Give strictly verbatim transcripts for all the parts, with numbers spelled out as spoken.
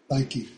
Thank you.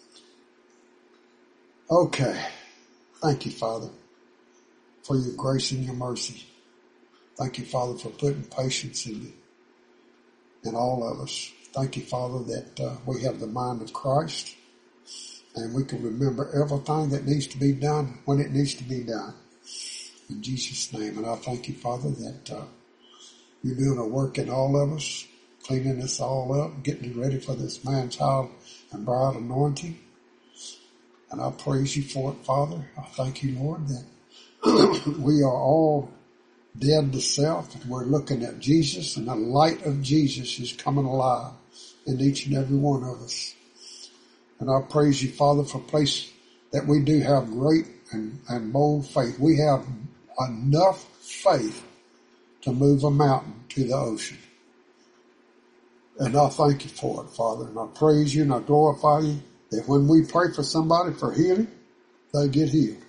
Okay. Thank you, Father, for your grace and your mercy. Thank you, Father, for putting patience in, in all of us. Thank you, Father, that uh, we have the mind of Christ and we can remember everything that needs to be done when it needs to be done. In Jesus' name. And I thank you, Father, that uh, you're doing a work in all of us, cleaning us all up, getting ready for this man, child, and bride anointing. And I praise you for it, Father. I thank you, Lord, that we are all dead to self, and we're looking at Jesus, and the light of Jesus is coming alive in each and every one of us. And I praise you, Father, for a place that we do have great and, and bold faith. We have enough faith to move a mountain to the ocean. And I thank you for it, Father. And I praise you and I glorify you that when we pray for somebody for healing, they get healed.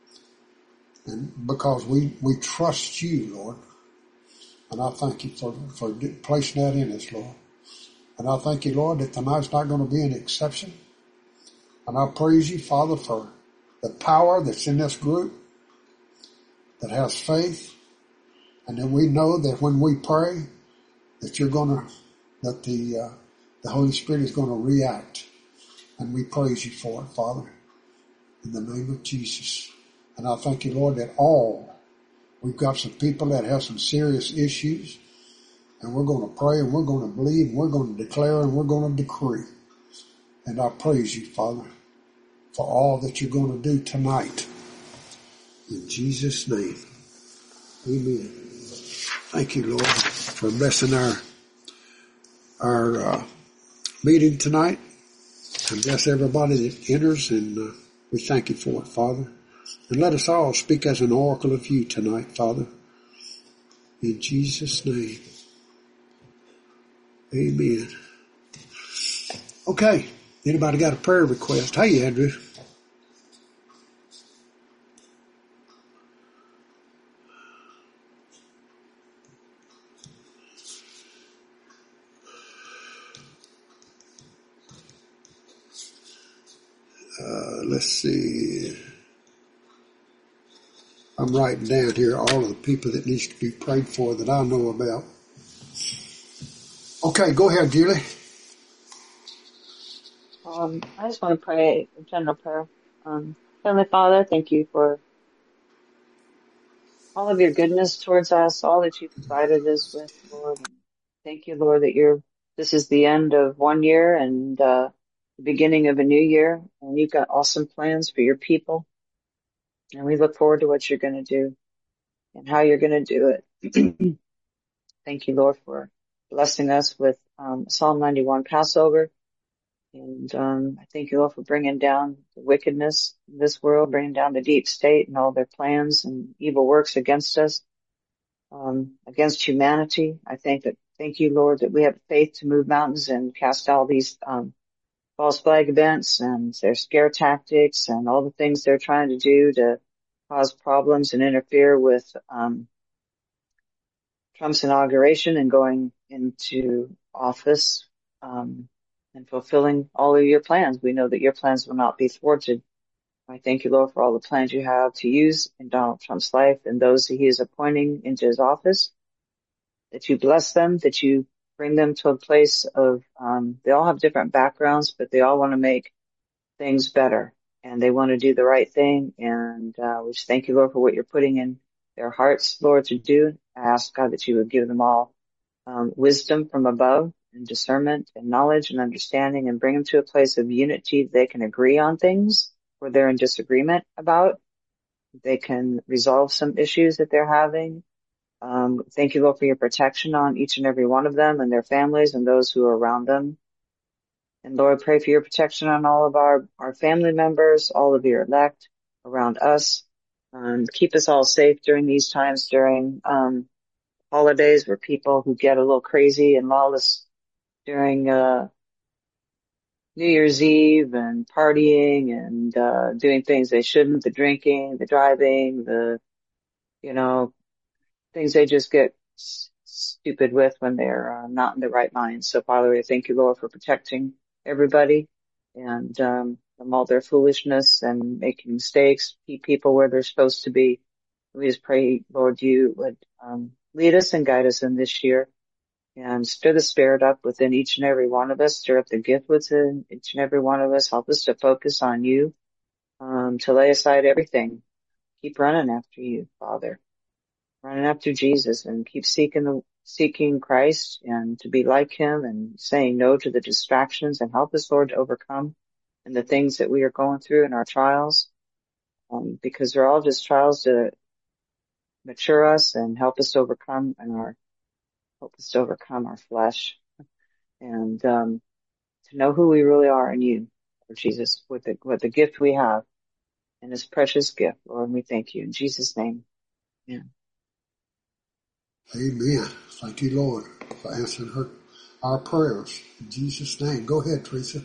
And because we, we trust you, Lord. And I thank you for, for placing that in us, Lord. And I thank you, Lord, that tonight's not going to be an exception. And I praise you, Father, for the power that's in this group that has faith. And then we know that when we pray, that you're going to, that the, uh, the Holy Spirit is going to react. And we praise you for it, Father, in the name of Jesus. And I thank you, Lord, that all, we've got some people that have some serious issues, and we're going to pray and we're going to believe and we're going to declare and we're going to decree. And I praise you, Father, for all that you're going to do tonight. In Jesus' name, amen. Thank you, Lord, for blessing our, our uh, meeting tonight. And bless everybody that enters, and uh, we thank you for it, Father. And let us all speak as an oracle of you tonight, Father. In Jesus' name. Amen. Okay. Anybody got a prayer request? Hey, Andrew. Uh, let's see. I'm writing down here all of the people that needs to be prayed for that I know about. Okay, go ahead, Julie. Um, I just want to pray a general prayer. Um, Heavenly Father, thank you for all of your goodness towards us, all that you provided us with, Lord. And thank you, Lord, that you're, this is the end of one year and, uh, the beginning of a new year, and you've got awesome plans for your people. And we look forward to what you're going to do and how you're going to do it. Thank you, Lord, for blessing us with, um, Psalm ninety-one Passover. And, um, I thank you, Lord, for bringing down the wickedness in this world, bringing down the deep state and all their plans and evil works against us. Um, against humanity. I think that, thank you, Lord, that we have faith to move mountains and cast all these, um, false flag events and their scare tactics and all the things they're trying to do to cause problems and interfere with, um, Trump's inauguration and going into office, um, and fulfilling all of your plans. We know that your plans will not be thwarted. I thank you, Lord, for all the plans you have to use in Donald Trump's life and those that he is appointing into his office. That you bless them, that you bring them to a place of, um, they all have different backgrounds, but they all want to make things better and they want to do the right thing. And, uh, we just thank you, Lord, for what you're putting in their hearts, Lord, to do. I ask, God, that you would give them all, um, wisdom from above and discernment and knowledge and understanding and bring them to a place of unity. They can agree on things where they're in disagreement about. They can resolve some issues that they're having. Um, thank you, Lord, for your protection on each and every one of them and their families and those who are around them. And Lord, pray for your protection on all of our, our family members, all of your elect around us. Um, keep us all safe during these times, during, um, holidays where people who get a little crazy and lawless during, uh, New Year's Eve and partying and, uh, doing things they shouldn't, the drinking, the driving, the, you know, things they just get s- stupid with when they're uh, not in the right mind. So Father, I thank you, Lord, for protecting everybody. and um, from all their foolishness and making mistakes, keep people where they're supposed to be. We just pray, Lord, you would um, lead us and guide us in this year, and stir the spirit up within each and every one of us, stir up the gift within each and every one of us. Help us to focus on you, um, to lay aside everything. Keep running after you, Father, running after Jesus, and keep seeking the seeking Christ and to be like him, and saying no to the distractions, and help us, Lord, to overcome and the things that we are going through in our trials, um, because they're all just trials to mature us and help us to overcome and our help us to overcome our flesh, and um, to know who we really are in you, Lord Jesus, with the with the gift we have and this precious gift, Lord. And we thank you in Jesus' name. Amen. Amen. Thank you, Lord, for answering her our prayers. In Jesus' name. Go ahead, Teresa.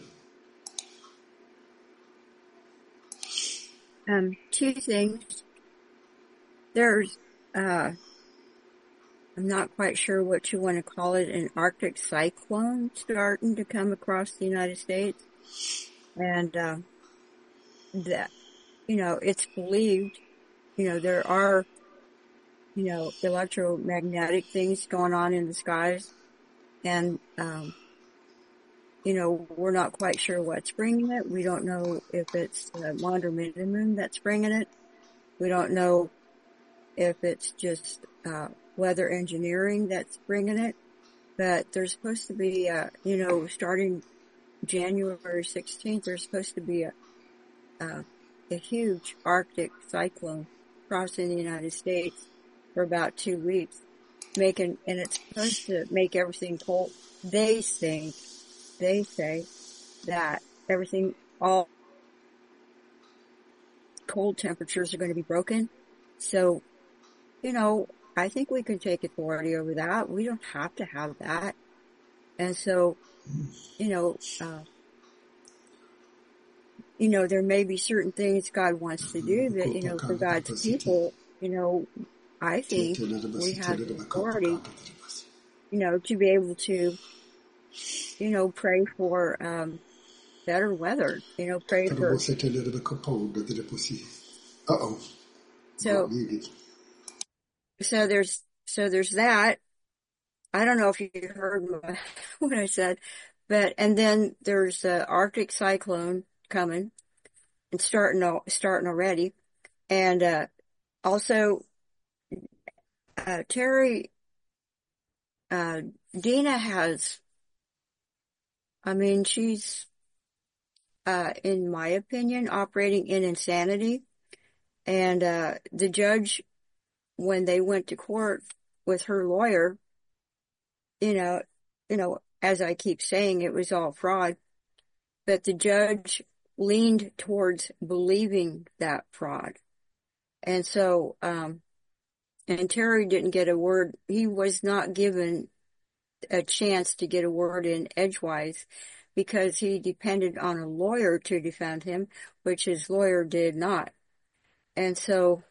Um, two things. There's, uh, I'm not quite sure what you want to call it, an Arctic cyclone starting to come across the United States. And, uh, that, you know, it's believed, you know, there are, you know, electromagnetic things going on in the skies. And, um, you know, we're not quite sure what's bringing it. We don't know if it's the Maunder Minimum that's bringing it. We don't know if it's just, uh, weather engineering that's bringing it, but there's supposed to be, uh, you know, starting January sixteenth, there's supposed to be a, uh, a huge Arctic cyclone crossing the United States for about two weeks, making, and it's supposed to make everything cold. They think, they say that everything, all cold temperatures are going to be broken. So, you know, I think we can take authority over that. We don't have to have that. And so, you know, uh, you know, there may be certain things God wants to do that, you know, for God's people, you know, I think we have the authority, you know, to be able to, you know, pray for, um, better weather, you know, pray for. Uh-oh. So, so there's, so there's that. I don't know if you heard what I said, but, and then there's the Arctic cyclone coming and starting, starting already. And, uh, also, uh, Terry, uh, Dina has, I mean, she's, uh, in my opinion, operating in insanity. And, uh, the judge, when they went to court with her lawyer, you know, you know, as I keep saying, it was all fraud, but the judge leaned towards believing that fraud. And so, um, and Terry didn't get a word. He was not given a chance to get a word in edgewise because he depended on a lawyer to defend him, which his lawyer did not. And so,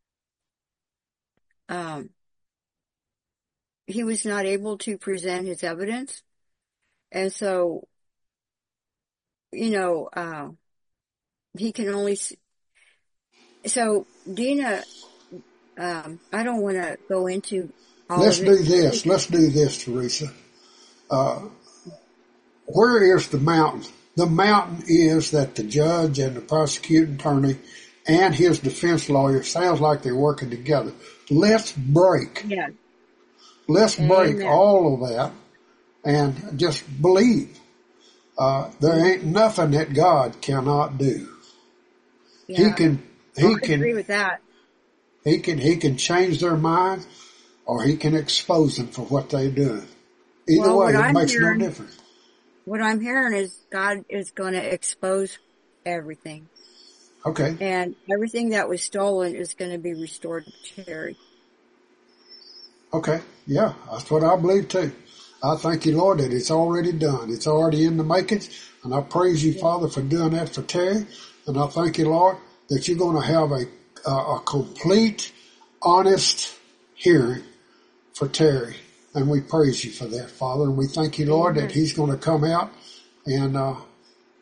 um, he was not able to present his evidence. And so, you know, uh, he can only, so Dina, um, I don't want to go into all Let's of it. do this. Let's do this, Teresa. Uh, where is the mountain? The mountain is that the judge and the prosecuting attorney and his defense lawyer sounds like they're working together. Let's break. Yeah. Let's break Amen. all of that and just believe. Uh, there ain't nothing that God cannot do. Yeah. He can, he I can, agree with that. He can, he can change their mind or he can expose them for what they're doing. Either well, way, it I'm makes hearing, no difference. What I'm hearing is God is going to expose everything. Okay. And everything that was stolen is going to be restored to Terry. Okay. Yeah, that's what I believe too. I thank you, Lord, that it's already done. It's already in the makings. And I praise you, yeah. Father, for doing that for Terry. And I thank you, Lord, that you're going to have a, a, a complete, honest hearing for Terry. And we praise you for that, Father. And we thank you, Lord, Amen. That he's going to come out and, uh,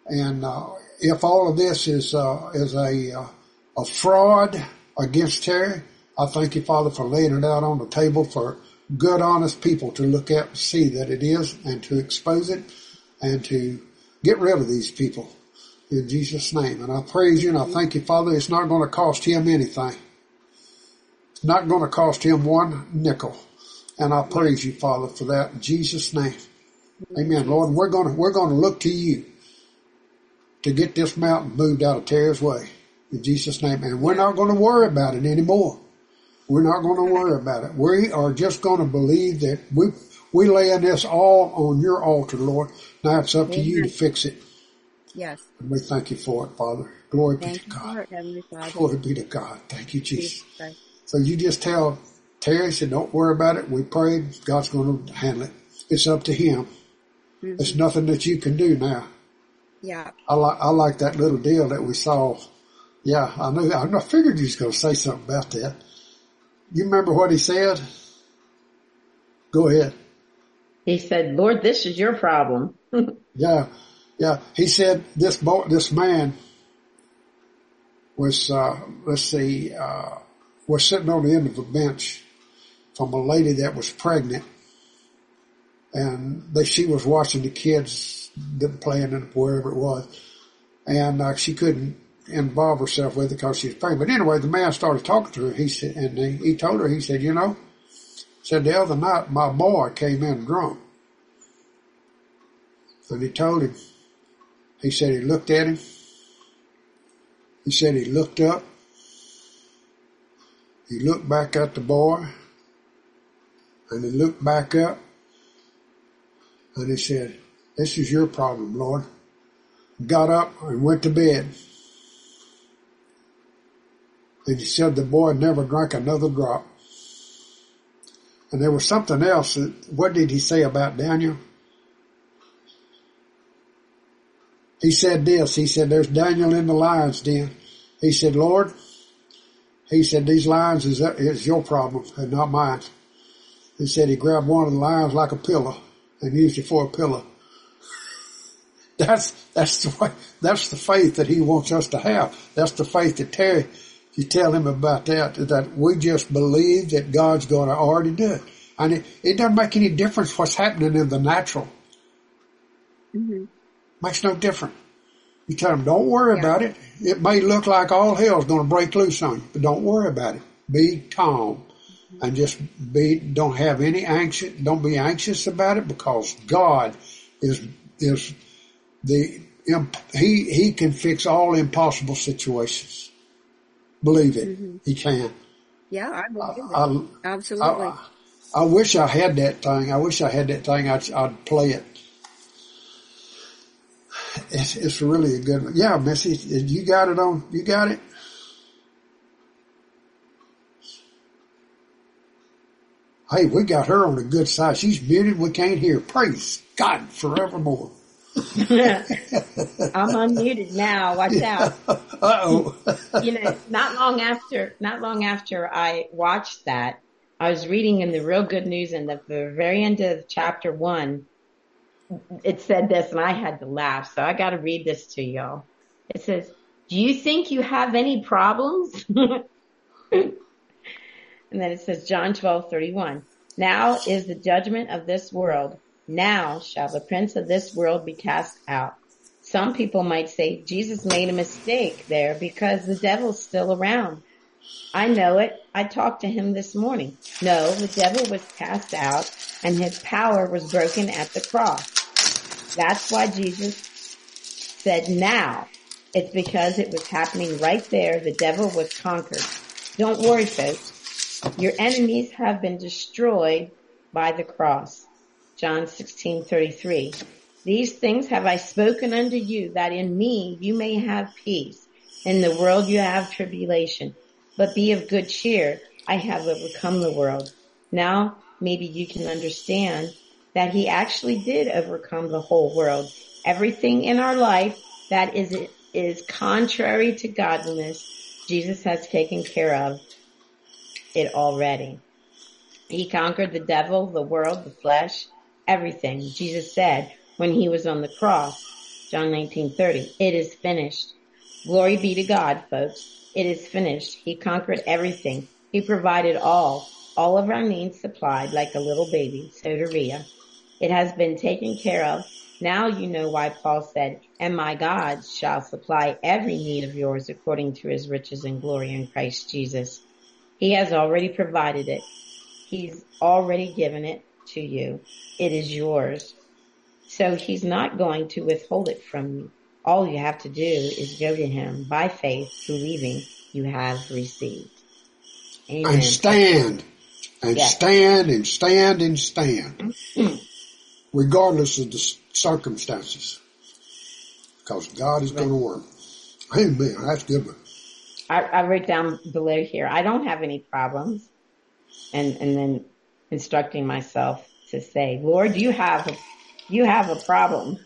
And uh, if all of this is uh, is a uh, a fraud against Terry, I thank you, Father, for laying it out on the table for good, honest people to look at and see that it is, and to expose it, and to get rid of these people in Jesus' name. And I praise you and I thank you, Father. It's not going to cost him anything. It's not going to cost him one nickel. And I praise you, Father, for that in Jesus' name. Amen. Lord, we're going to, we're going to look to you to get this mountain moved out of Terry's way in Jesus' name. And we're not going to worry about it anymore. We're not going to worry about it. We are just going to believe that we, we laying this all on your altar, Lord. Now it's up to you to fix it. Yes. And we thank you for it, Father. Glory Thank be to you God. for it, Heavenly Father. Glory be to God. Thank you, Jesus. Jesus. So you just tell Terry, said, don't worry about it. We prayed. God's going to handle it. It's up to him. Mm-hmm. It's nothing that you can do now. Yeah. I like, I like that little deal that we saw. Yeah, I knew, I figured you was going to say something about that. You remember what he said? Go ahead. He said, Lord, this is your problem. Yeah. Yeah. He said this boy, this man was, uh, let's see, uh, was sitting on the end of a bench from a lady that was pregnant, and they, she was watching the kids playing in wherever it was, and uh, she couldn't involve herself with it because she was pregnant. But anyway, the man started talking to her. He said, and he, he told her, he said, you know, said the other night my boy came in drunk, and he told him. He said he looked at him. He said he looked up. He looked back at the boy, and he looked back up, and he said, this is your problem, Lord. Got up and went to bed. And he said the boy never drank another drop. And there was something else. That, what did he say about Daniel? He said this. He said, there's Daniel in the lion's den. He said, Lord, he said, these lions is, is your problem and not mine. He said he grabbed one of the lions like a pillow and used it for a pillow. That's, that's the way, that's the faith that he wants us to have. That's the faith that Terry, you tell him about that, that we just believe that God's going to already do it. And it, it doesn't make any difference what's happening in the natural. Mm-hmm. Makes no difference. You tell them, don't worry yeah. about it. It may look like all hell's going to break loose on you, but don't worry about it. Be calm mm-hmm. and just be, don't have any anxious, don't be anxious about it, because God is, is the, he, he can fix all impossible situations. Believe it. Mm-hmm. He can. Yeah, I believe I, it. I, Absolutely. I, I wish I had that thing. I wish I had that thing. I'd, I'd play it. It's, it's really a good one. Yeah, Missy, you got it on, you got it? Hey, we got her on the good side. She's muted. We can't hear. Praise God forevermore. I'm unmuted now. Watch out. Uh-oh. You know, not long after, not long after I watched that, I was reading in the Real Good News, and at the very end of chapter one, it said this, and I had to laugh. So I got to read this to y'all. It says, do you think you have any problems? And then it says, John twelve thirty-one. Now is the judgment of this world. Now shall the prince of this world be cast out. Some people might say Jesus made a mistake there because the devil's still around. I know it. I talked to him this morning. No, the devil was cast out and his power was broken at the cross. That's why Jesus said now. It's because it was happening right there. The devil was conquered. Don't worry, folks. Your enemies have been destroyed by the cross. John sixteen thirty-three. These things have I spoken unto you, that in me you may have peace. In the world you have tribulation. But be of good cheer. I have overcome the world. Now maybe you can understand that he actually did overcome the whole world. Everything in our life that is is contrary to godliness, Jesus has taken care of it already. He conquered the devil, the world, the flesh, everything. Jesus said when he was on the cross, John nineteen thirty. It is finished. Glory be to God, folks. It is finished. He conquered everything. He provided all, all of our needs supplied like a little baby, soteria. It has been taken care of. Now you know why Paul said, and my God shall supply every need of yours according to his riches and glory in Christ Jesus. He has already provided it. He's already given it to you. It is yours. So he's not going to withhold it from you. All you have to do is go to him by faith, believing you have received. Amen. And stand, and Yes. stand, and stand, and stand, regardless of the circumstances, because God is going to work. Amen. That's a good one. I, I wrote down below here, I don't have any problems. And, and then instructing myself to say, Lord, you have, a, you have a problem.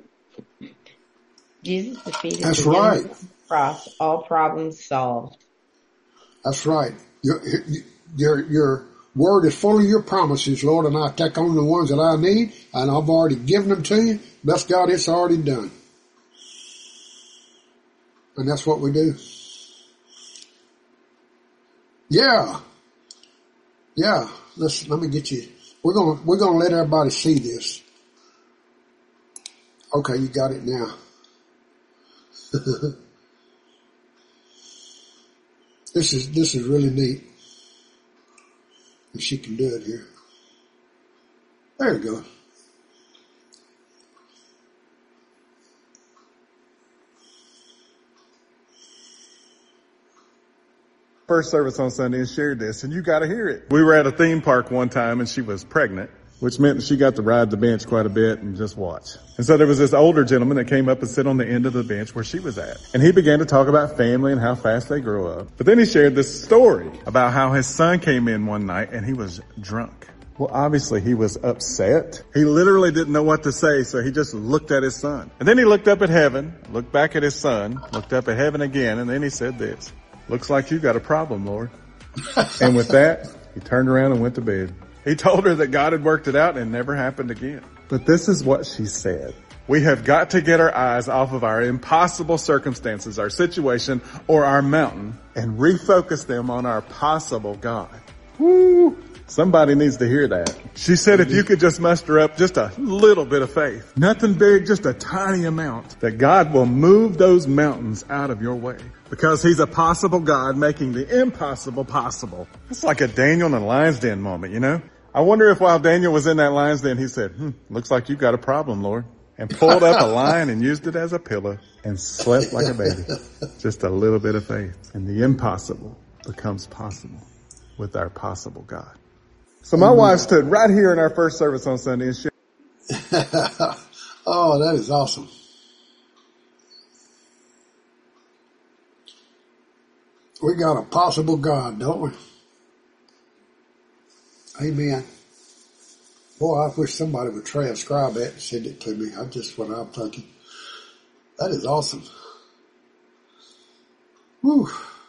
Jesus defeated That's the right. enemy on the cross, all problems solved. That's right. Your, your, your word is full of your promises, Lord, and I take on the ones that I need, and I've already given them to you. Bless God, it's already done. And that's what we do. Yeah. Yeah. Let's, let me get you. We're going to, we're going to let everybody see this. Okay, you got it now. This is, this is really neat. If she can do it here. There you go. First service on Sunday and shared this, and you got to hear it. We were at a theme park one time, and she was pregnant, which meant that she got to ride the bench quite a bit and just watch. And so there was this older gentleman that came up and sit on the end of the bench where she was at. And he began to talk about family and how fast they grow up. But then he shared this story about how his son came in one night and he was drunk. Well, obviously he was upset. He literally didn't know what to say, so he just looked at his son. And then he looked up at heaven, looked back at his son, looked up at heaven again, and then he said this, "Looks like you got a problem, Lord." And with that, he turned around and went to bed. He told her that God had worked it out and it never happened again. But this is what she said. We have got to get our eyes off of our impossible circumstances, our situation, or our mountain, and refocus them on our possible God. Woo! Somebody needs to hear that. She said if you could just muster up just a little bit of faith, nothing big, just a tiny amount, that God will move those mountains out of your way. Because he's a possible God making the impossible possible. It's like a Daniel in a lion's den moment, you know? I wonder if while Daniel was in that lion's den, he said, hmm, looks like you've got a problem, Lord. And pulled up a lion and used it as a pillow and slept like a baby. Just a little bit of faith. And the impossible becomes possible with our possible God. So my wife stood right here in our first service on Sunday and shared. Oh, that is awesome. We got a possible God, don't we? Amen. Boy, I wish somebody would transcribe that and send it to me. I just what I'm thinking. That is awesome. Whew.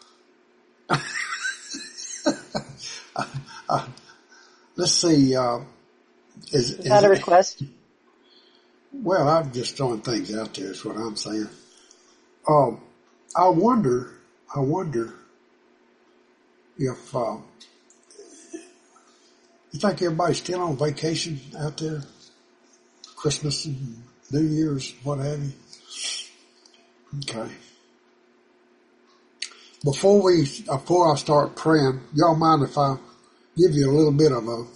uh, let's see. Uh, is, Is that a request? Well, I'm just throwing things out there. Is what I'm saying. Um, I wonder. I wonder if. Uh, You think everybody's still on vacation out there? Christmas and New Year's, what have you? Okay. Before we, before I start praying, y'all mind if I give you a little bit of a,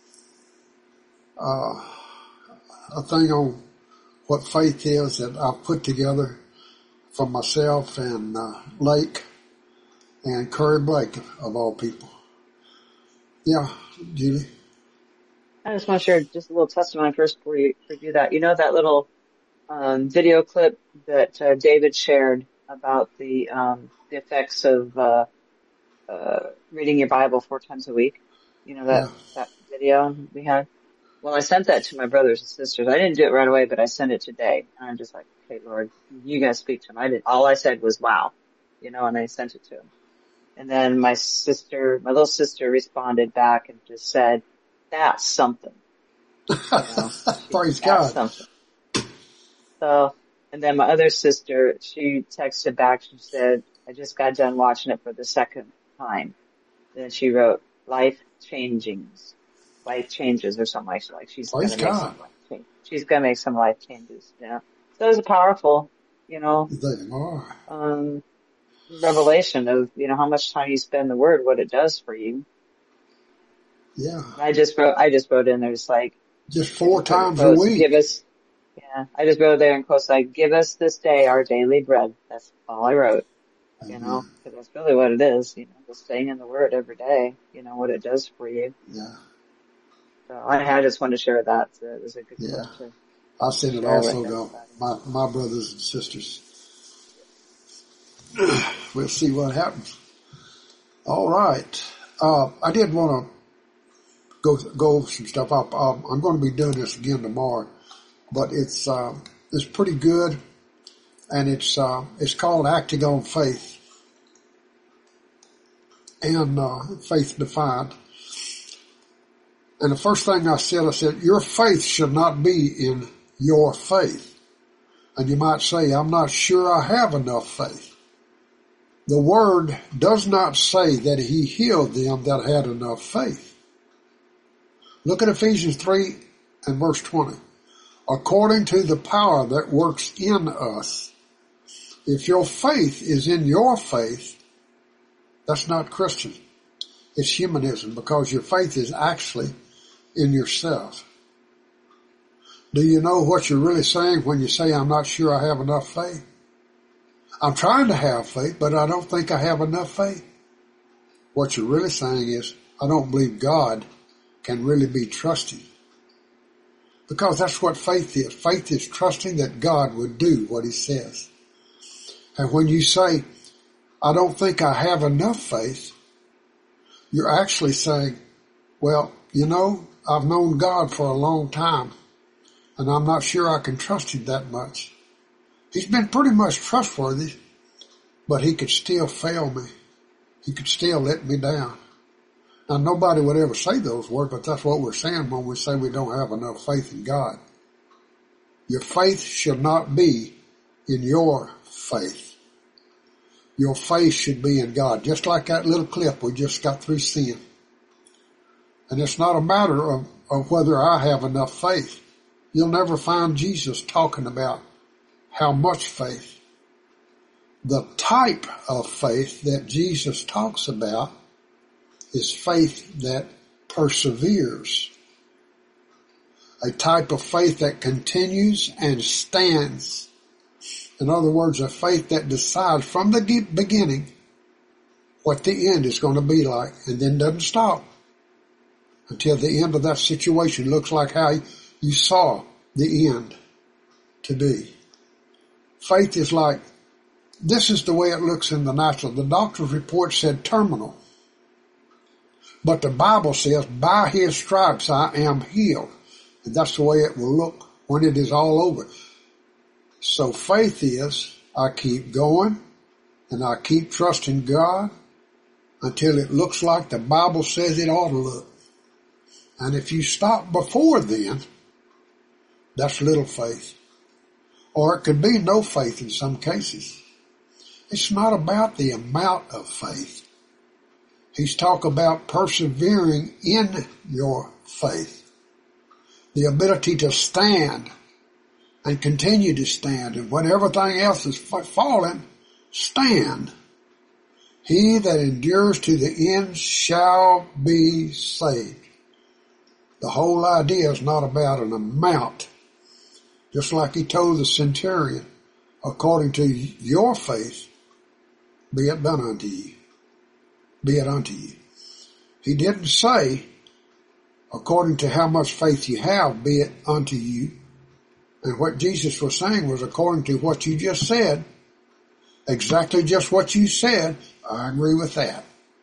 uh, a thing on what faith is that I've put together for myself and uh, Lake and Curry Blake, of all people. Yeah, Julie. I just want to share just a little testimony first before you do that. You know that little um, video clip that uh, David shared about the um, the effects of uh, uh, reading your Bible four times a week? You know that, Yeah. that video we had? Well, I sent that to my brothers and sisters. I didn't do it right away, but I sent it today. And I'm just like, okay, Lord, you guys speak to him. I did. All I said was, wow, you know, and I sent it to him. And then my sister, my little sister responded back and just said, that's something. You know, Praise that's God. something. So And then my other sister, she texted back, she said, I just got done watching it for the second time. Then she wrote, life changings, life changes or something like that. Like she's going to make some life change. She's going to make some life changes. Yeah. So it's powerful, you know, They are. um, revelation of, you know, how much time you spend in the Word, what it does for you. Yeah. I just wrote, I just wrote in there, it's like, just four times a quotes, week. Give us, yeah, I just wrote there in quotes like, give us this day our daily bread. That's all I wrote, you Amen. know, because that's really what it is, you know, just staying in the Word every day, you know, what it does for you. Yeah. So I, I just wanted to share that. So it was a good Yeah. question. I sent it also to my, my brothers and sisters. We'll see what happens. All right. Uh, I did want to go go over some stuff. I, I'm, I'm going to be doing this again tomorrow, but it's uh, it's pretty good, and it's uh, it's called Acting on Faith, and uh, Faith Defined. And the first thing I said, I said, your faith should not be in your faith. And you might say, I'm not sure I have enough faith. The Word does not say that He healed them that had enough faith. Look at Ephesians three and verse twenty. According to the power that works in us. If your faith is in your faith, that's not Christian. It's humanism, because your faith is actually in yourself. Do you know what you're really saying when you say, I'm not sure I have enough faith? I'm trying to have faith, but I don't think I have enough faith. What you're really saying is, I don't believe God can really be trusted. Because that's what faith is. Faith is trusting that God would do what He says. And when you say, I don't think I have enough faith, you're actually saying, well, you know, I've known God for a long time, and I'm not sure I can trust Him that much. He's been pretty much trustworthy, but He could still fail me. He could still let me down. Now, nobody would ever say those words, but that's what we're saying when we say we don't have enough faith in God. Your faith should not be in your faith. Your faith should be in God, just like that little clip we just got through seeing. And it's not a matter of, of whether I have enough faith. You'll never find Jesus talking about how much faith. The type of faith that Jesus talks about is faith that perseveres. A type of faith that continues and stands. In other words, a faith that decides from the beginning what the end is going to be like, and then doesn't stop until the end of that situation looks like how you saw the end to be. Faith is like, this is the way it looks in the natural. The doctor's report said terminal. But the Bible says, by His stripes I am healed. And that's the way it will look when it is all over. So faith is, I keep going, and I keep trusting God until it looks like the Bible says it ought to look. And if you stop before then, that's little faith. Or it could be no faith in some cases. It's not about the amount of faith. He's talking about persevering in your faith. The ability to stand and continue to stand. And when everything else is falling, stand. He that endures to the end shall be saved. The whole idea is not about an amount. Just like He told the centurion, according to your faith, be it done unto you. Be it unto you. He didn't say, according to how much faith you have, be it unto you. And what Jesus was saying was, according to what you just said, exactly just what you said, I agree with that.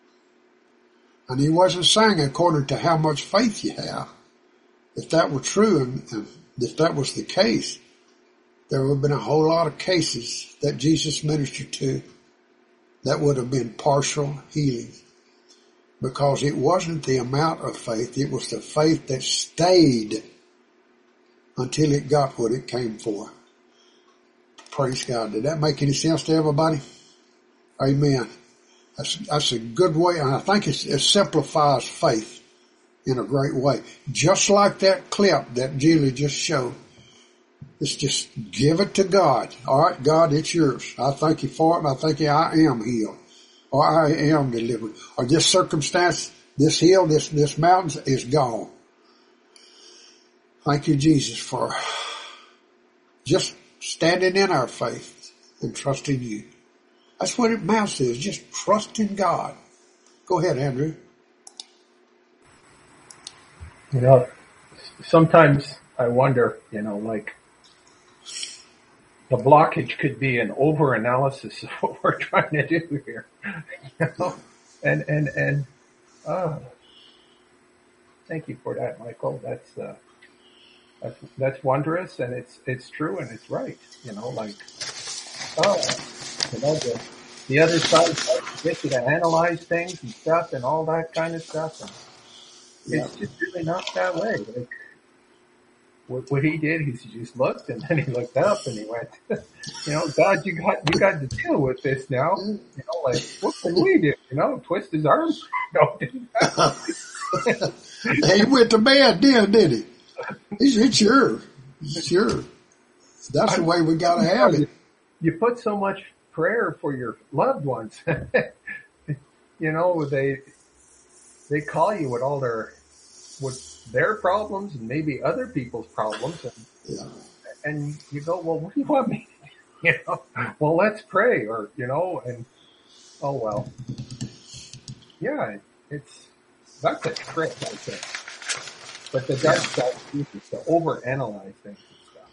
And He wasn't saying according to how much faith you have. If that were true, and, and if that was the case, there would have been a whole lot of cases that Jesus ministered to that would have been partial healing. Because it wasn't the amount of faith, it was the faith that stayed until it got what it came for. Praise God. Did that make any sense to everybody? Amen. That's, that's a good way, and I think it's, it simplifies faith in a great way. Just like that clip that Julie just showed. It's just give it to God. All right, God, it's yours. I thank you for it, and I thank you I am healed, or I am delivered, or this circumstance, this hill, this, this mountain is gone. Thank you, Jesus, for just standing in our faith and trusting you. That's what it amounts to, is just trusting God. Go ahead, Andrew. You know, sometimes I wonder, you know, like, the blockage could be an over-analysis of what we're trying to do here. You know? And, and, and, uh, thank you for that, Michael. That's, uh, that's, that's wondrous, and it's, it's true, and it's right. You know, like, oh, you know, the, the other side gets you to analyze things and stuff and all that kind of stuff. And Yeah. it's just really not that way. Like, What, what he did, he just looked, and then he looked up, and he went, you know, God, you got, you got to deal with this now. You know, like, what can we do? You know, twist his arms? No, didn't He went to bed then, did he? It's, it's yours. It's yours. That's the way we got to have it. You put so much prayer for your loved ones. You know, they, they call you with all their, with their problems and maybe other people's problems, and, Yeah. and you go, well, what do you want me to do? You know, well, let's pray, or, you know, and, oh, well, yeah, it's, that's a trick, I think. But the dark side is to overanalyze things and stuff.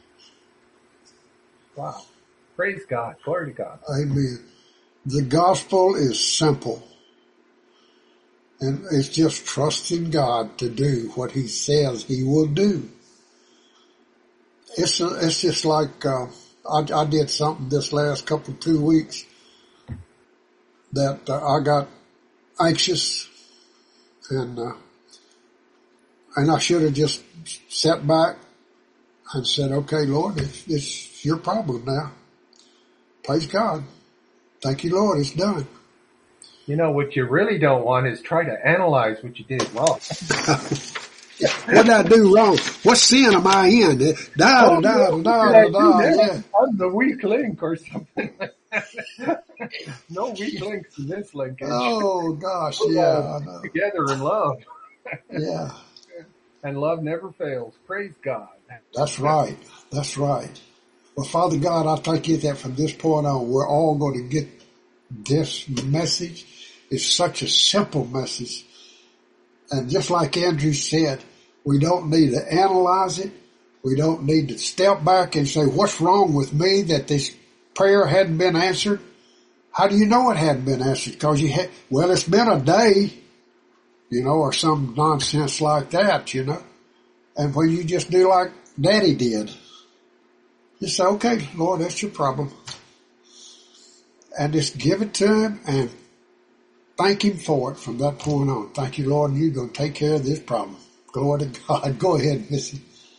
Wow. Praise God. Glory to God. Amen. The gospel is simple. And it's just trusting God to do what he says he will do. It's a, it's just like, uh, I, I did something this last couple, two weeks that uh, I got anxious, and, uh, and I should have just sat back and said, okay, Lord, it's, it's your problem now. Praise God. Thank you, Lord. It's done. You know, what you really don't want is try to analyze what you did wrong. What did I do wrong? What sin am I in? Da, Oh, da, no, da, what did I da, do da, now? yeah. I'm the weak link or something like that. No weak links in this linkage. Oh, gosh, We're yeah, all I know. together in love. Yeah, And love never fails. Praise God. that's right. That's right. Well, Father God, I thank you that from this point on, we're all going to get this message. It's such a simple message. And just like Andrew said, we don't need to analyze it. We don't need to step back and say, what's wrong with me that this prayer hadn't been answered? How do you know it hadn't been answered? Because you had, well, it's been a day, you know, or some nonsense like that, you know. And when you just do like Daddy did, you say, okay, Lord, that's your problem. And just give it to him and thank him for it from that point on. Thank you, Lord, and you're going to take care of this problem. Glory to God. Go ahead, Missy.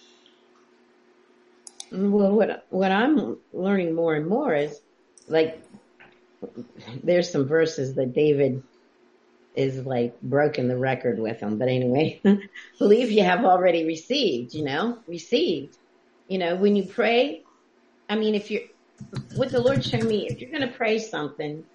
Well, what what I'm learning more and more is, like, there's some verses that David is like broken the record with them. But anyway, believe you have already received, you know, received. You know, when you pray, I mean, if you're, what the Lord showed me, if you're going to pray something,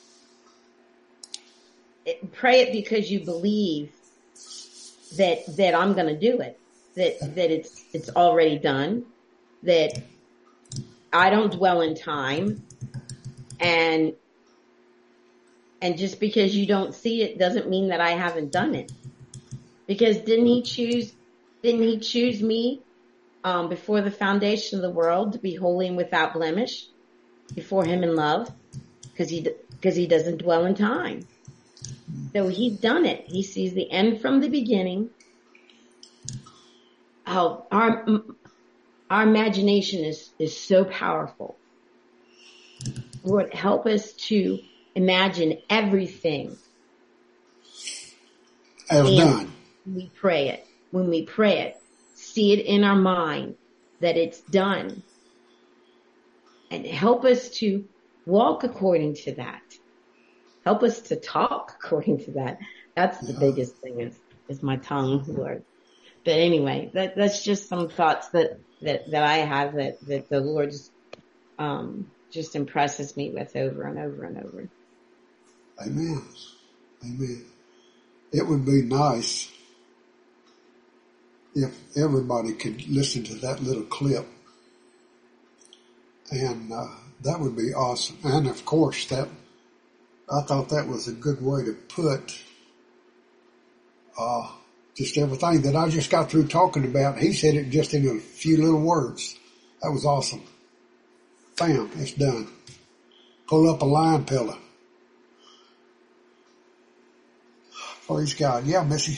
it, pray it because you believe that, that I'm going to do it, that, that it's, it's already done, that I don't dwell in time, and, and just because you don't see it doesn't mean that I haven't done it. Because didn't he choose, didn't he choose me, um, before the foundation of the world to be holy and without blemish before him in love? Cause he, cause he doesn't dwell in time. So he's done it. He sees the end from the beginning. Oh, our, our imagination is, is so powerful. Lord, help us to imagine everything As and done. we pray it. When we pray it, see it in our mind that it's done. and help us to walk according to that. Help us to talk according to that. That's the Yeah. biggest thing is, is my tongue, Lord. But anyway, that, that's just some thoughts that, that, that I have that, that the Lord just, um, just impresses me with over and over and over. Amen. Amen. It would be nice if everybody could listen to that little clip. And uh, that would be awesome. And of course, that I thought that was a good way to put uh, just everything that I just got through talking about. He said it just in a few little words. That was awesome. Bam, it's done. Pull up a line pillar. Praise God. Yeah, Missy.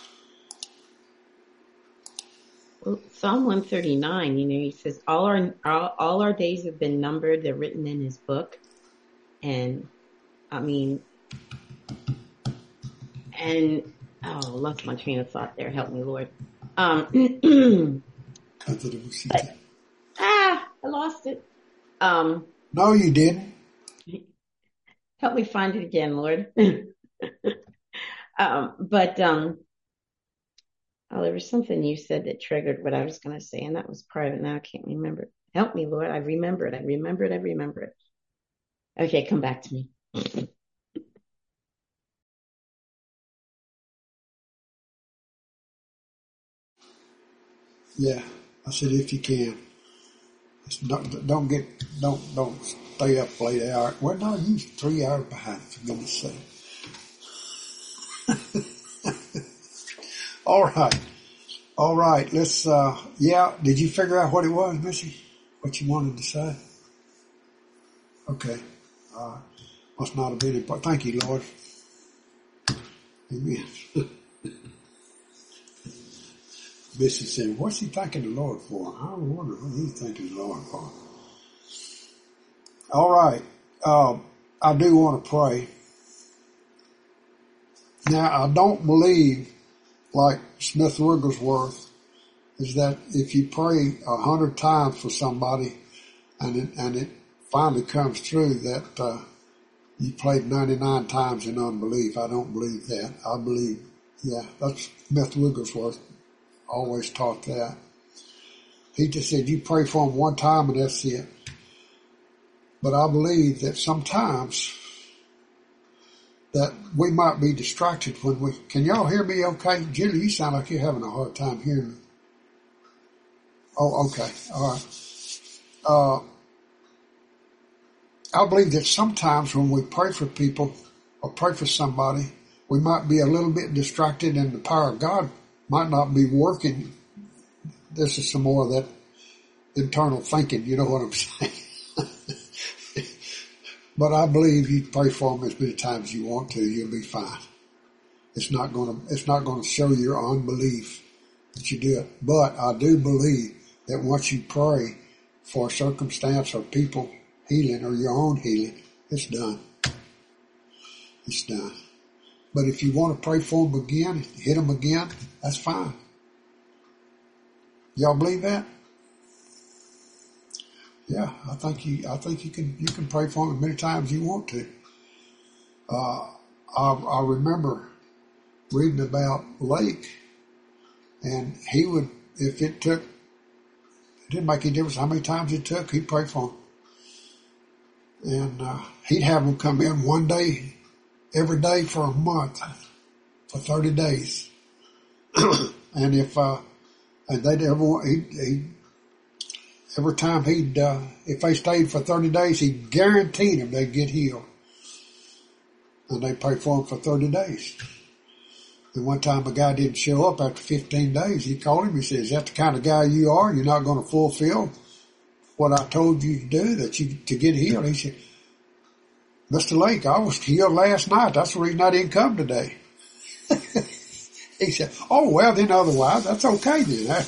Well, Psalm one thirty-nine, you know, he says, all our, all, all our days have been numbered. They're written in his book. And I mean, and, oh, lost my train of thought there. Help me, Lord. Um, but, ah, I lost it. Um, no, you didn't. Help me find it again, Lord. um, but, um, oh, there was something you said that triggered what I was going to say, and that was part of it. Now I can't remember. Help me, Lord. I remember it. I remember it. I remember it. Okay, come back to me. Yeah, I said if you can. Not, don't get, don't, don't stay up late hour. Well, no, you three hours behind, for goodness sake. All right. All right. Let's, uh, yeah. Did you figure out what it was, Missy? What you wanted to say? Okay. Uh, must not have been important. Thank you, Lord. Amen. Missy said, what's he thanking the Lord for? I wonder what he's thanking the Lord for. All right. Um, I do want to pray. Now, I don't believe, like Smith Wigglesworth, is that if you pray a hundred times for somebody and it, and it finally comes true that uh, you prayed ninety-nine times in unbelief. I don't believe that. I believe, yeah, that's Smith Wigglesworth. Always taught that. He just said you pray for them one time and that's it. But I believe that sometimes that we might be distracted when we, can y'all hear me okay? Julie, you sound like you're having a hard time hearing me. Oh, okay. All right. Uh, I believe that sometimes when we pray for people or pray for somebody, we might be a little bit distracted and the power of God might not be working. This is some more of that internal thinking, you know what I'm saying? But I believe you pray for them as many times as you want to, you'll be fine. It's not going to, it's not going to show your unbelief that you do it. But I do believe that once you pray for a circumstance or people healing or your own healing, it's done. It's done. But if you want to pray for them again, hit them again, that's fine. Y'all believe that? Yeah, I think you. I think you can. You can pray for them as many times as you want to. Uh, I, I remember reading about Lake, and he would, if it took, it didn't make any difference how many times it took. He'd pray for them, and uh, he'd have them come in one day, every day for a month, for thirty days. And if, uh, and they'd ever, he, he, every time he'd, uh, if they stayed for thirty days, he guaranteed them they'd get healed. And they prayed for them for thirty days. And one time a guy didn't show up after fifteen days. He called him. He said, is that the kind of guy you are? You're not going to fulfill what I told you to do, that you, to get healed? He said, Mister Lake, I was healed last night. That's the reason I didn't come today. He said, oh, well, then otherwise, that's okay then.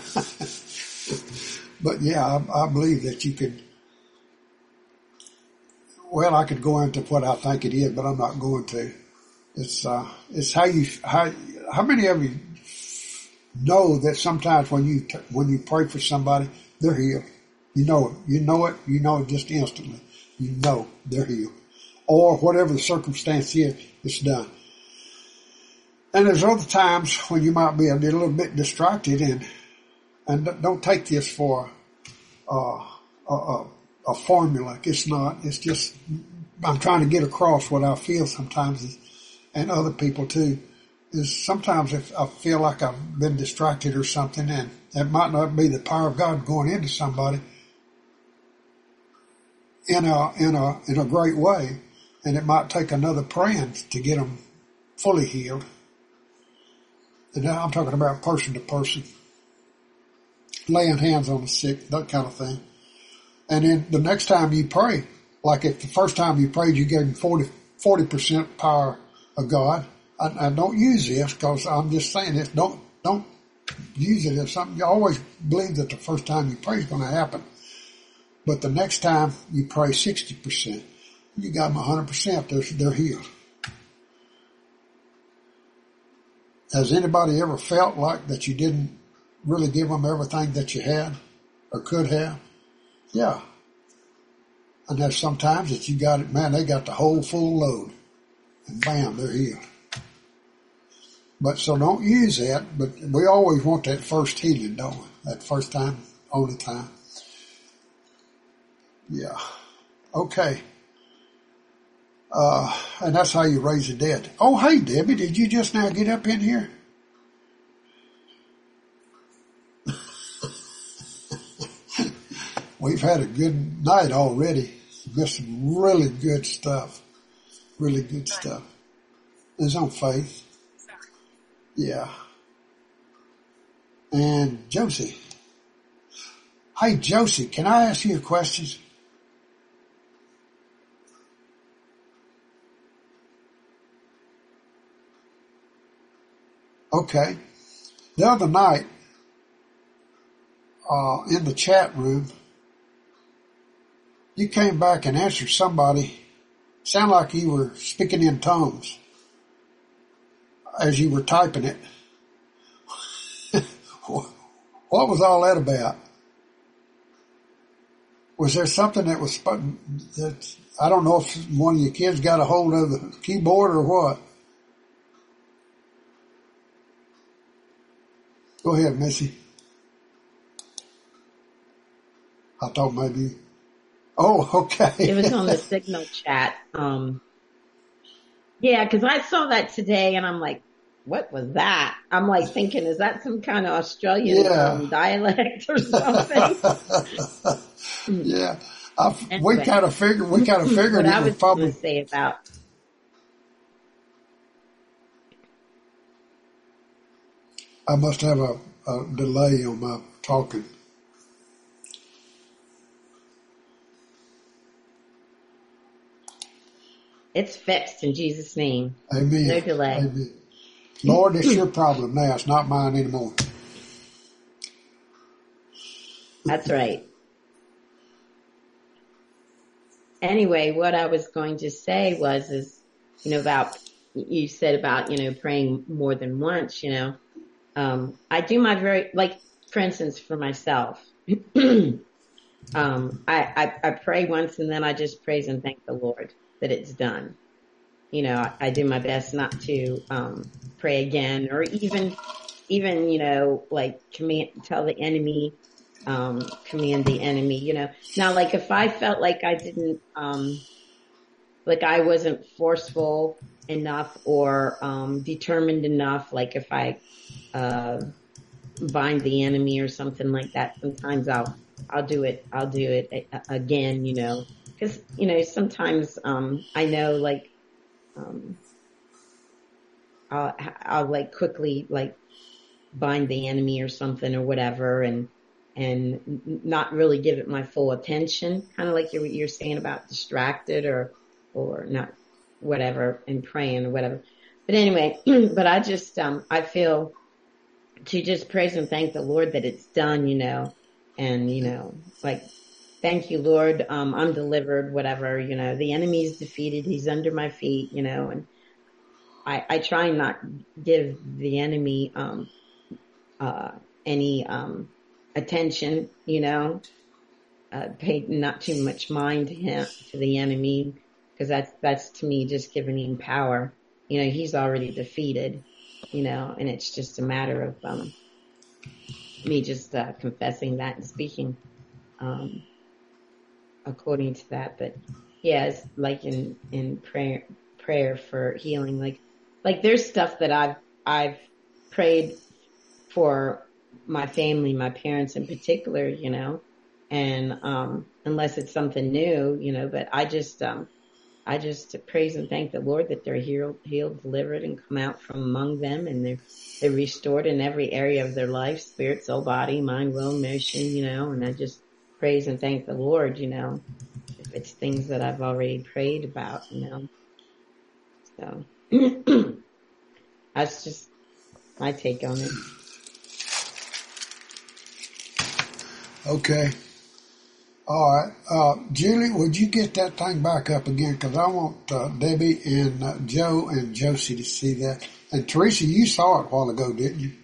But yeah, I, I believe that you could, well, I could go into what I think it is, but I'm not going to. It's, uh, it's how you, how, how many of you know that sometimes when you, when you pray for somebody, they're healed. You know it. You know it. You know it just instantly. You know they're healed. Or whatever the circumstance is, it's done. And there's other times when you might be a little bit distracted, and and don't take this for uh, a, a, a formula. It's not. It's just I'm trying to get across what I feel sometimes, is, and other people too, is sometimes if I feel like I've been distracted or something, and it might not be the power of God going into somebody in a in a in a great way, and it might take another praying to get them fully healed. And now I'm talking about person to person, laying hands on the sick, that kind of thing. And then the next time you pray, like if the first time you prayed you gave them forty percent power of God, I, I don't use this because I'm just saying this. Don't don't use it as something. You always believe that the first time you pray is going to happen. But the next time you pray sixty percent, you got them one hundred percent. They're, they're healed. Has anybody ever felt like that you didn't really give them everything that you had or could have? Yeah. And there's sometimes that you got it, man, they got the whole full load. And bam, they're healed. But so don't use that, but we always want that first healing, don't we? That first time, only time. Yeah. Okay. Uh, and that's how you raise the dead. Oh, hey, Debbie, did you just now get up in here? We've had a good night already. Just some really good stuff. Really good stuff. It's on faith. Yeah. And Josie. Hey, Josie, can I ask you a question? Okay. The other night, uh, in the chat room, you came back and answered somebody. Sound like you were speaking in tongues as you were typing it. What was all that about? Was there something that was, that, I don't know if one of your kids got a hold of the keyboard or what? Go ahead, Missy. I thought maybe. Oh, okay. It was on the Signal chat. Um, yeah, because I saw that today, and I'm like, "What was that?" I'm like thinking, "Is that some kind of Australian yeah. um, dialect or something?" yeah, I, anyway. we kind of figured. We kind of figured what it I was was probably going to say about. I must have a, a delay on my talking. It's fixed in Jesus' name. Amen. No delay. Amen. Lord, it's your problem now. It's not mine anymore. That's right. Anyway, what I was going to say was, is, you know, about, you said about, you know, praying more than once, you know. Um, I do my very, like, for instance, for myself, um, I, I, I pray once and then I just praise and thank the Lord that it's done. You know, I, I do my best not to, um, pray again or even, even, you know, like command, tell the enemy, um, command the enemy, you know. Now, like if I felt like I didn't, um, like I wasn't forceful enough or, um, determined enough, like if I, uh, bind the enemy or something like that, sometimes I'll, I'll do it, I'll do it again, you know. Cause, you know, sometimes, um, I know like, um, I'll, I'll like quickly like bind the enemy or something or whatever and, and not really give it my full attention. Kind of like you're, you're saying about distracted or, or not whatever and praying or whatever. But anyway, but I just, um, I feel to just praise and thank the Lord that it's done, you know, and, you know, like, thank you, Lord. Um, I'm delivered, whatever, you know, the enemy's defeated. He's under my feet, you know, and I, I try not give the enemy, um, uh, any, um, attention, you know, uh, pay not too much mind to him, to the enemy, because that's, that's to me just giving him power. You know, he's already defeated, you know, and it's just a matter of, um, me just, uh, confessing that and speaking, um, according to that. But yeah, it's like in, in prayer, prayer for healing, like, like there's stuff that I've, I've prayed for my family, my parents in particular, you know, and, um, unless it's something new, you know, but I just, um, I just praise and thank the Lord that they're healed, healed, delivered, and come out from among them, and they're, they're restored in every area of their life, spirit, soul, body, mind, will, motion, you know, and I just praise and thank the Lord, you know, if it's things that I've already prayed about, you know, so that's just my take on it. Okay. All right. Uh, Julie, would you get that thing back up again? Because I want uh, Debbie and uh, Joe and Josie to see that. And Teresa, you saw it a while ago, didn't you?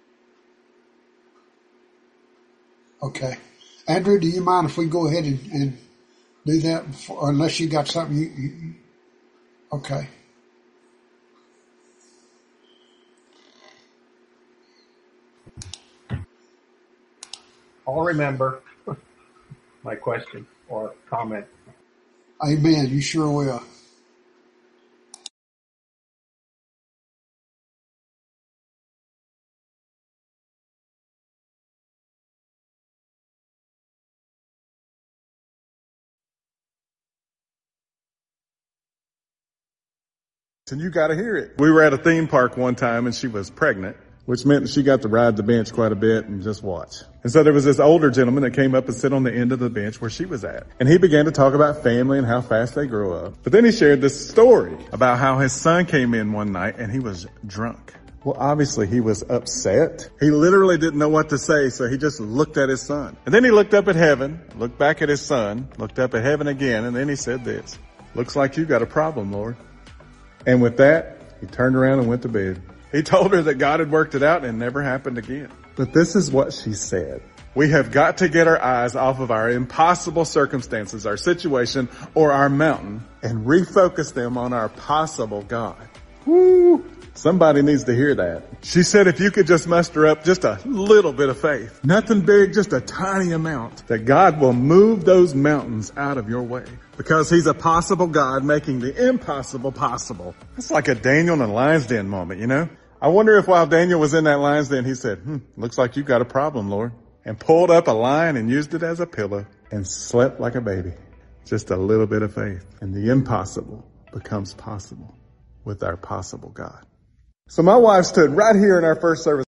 Okay. Andrew, do you mind if we go ahead and, and do that before, unless you got something you, you, you okay. I'll remember my question or comment. Amen. You sure will. And you got to hear it. We were at a theme park one time and she was pregnant, which meant she got to ride the bench quite a bit and just watch. And so there was this older gentleman that came up and sit on the end of the bench where she was at. And he began to talk about family and how fast they grow up. But then he shared this story about how his son came in one night and he was drunk. Well, obviously he was upset. He literally didn't know what to say, so he just looked at his son. And then he looked up at heaven, looked back at his son, looked up at heaven again, and then he said this, "Looks like you got a problem, Lord." And with that, he turned around and went to bed. He told her that God had worked it out and it never happened again. But this is what she said. We have got to get our eyes off of our impossible circumstances, our situation, or our mountain, and refocus them on our possible God. Woo! Somebody needs to hear that. She said if you could just muster up just a little bit of faith, nothing big, just a tiny amount, that God will move those mountains out of your way. Because he's a possible God making the impossible possible. It's like a Daniel in a lion's den moment, you know? I wonder if while Daniel was in that lion's den, he said, hmm, looks like you've got a problem, Lord. And pulled up a lion and used it as a pillow and slept like a baby. Just a little bit of faith. And the impossible becomes possible with our possible God. So my wife stood right here in our first service.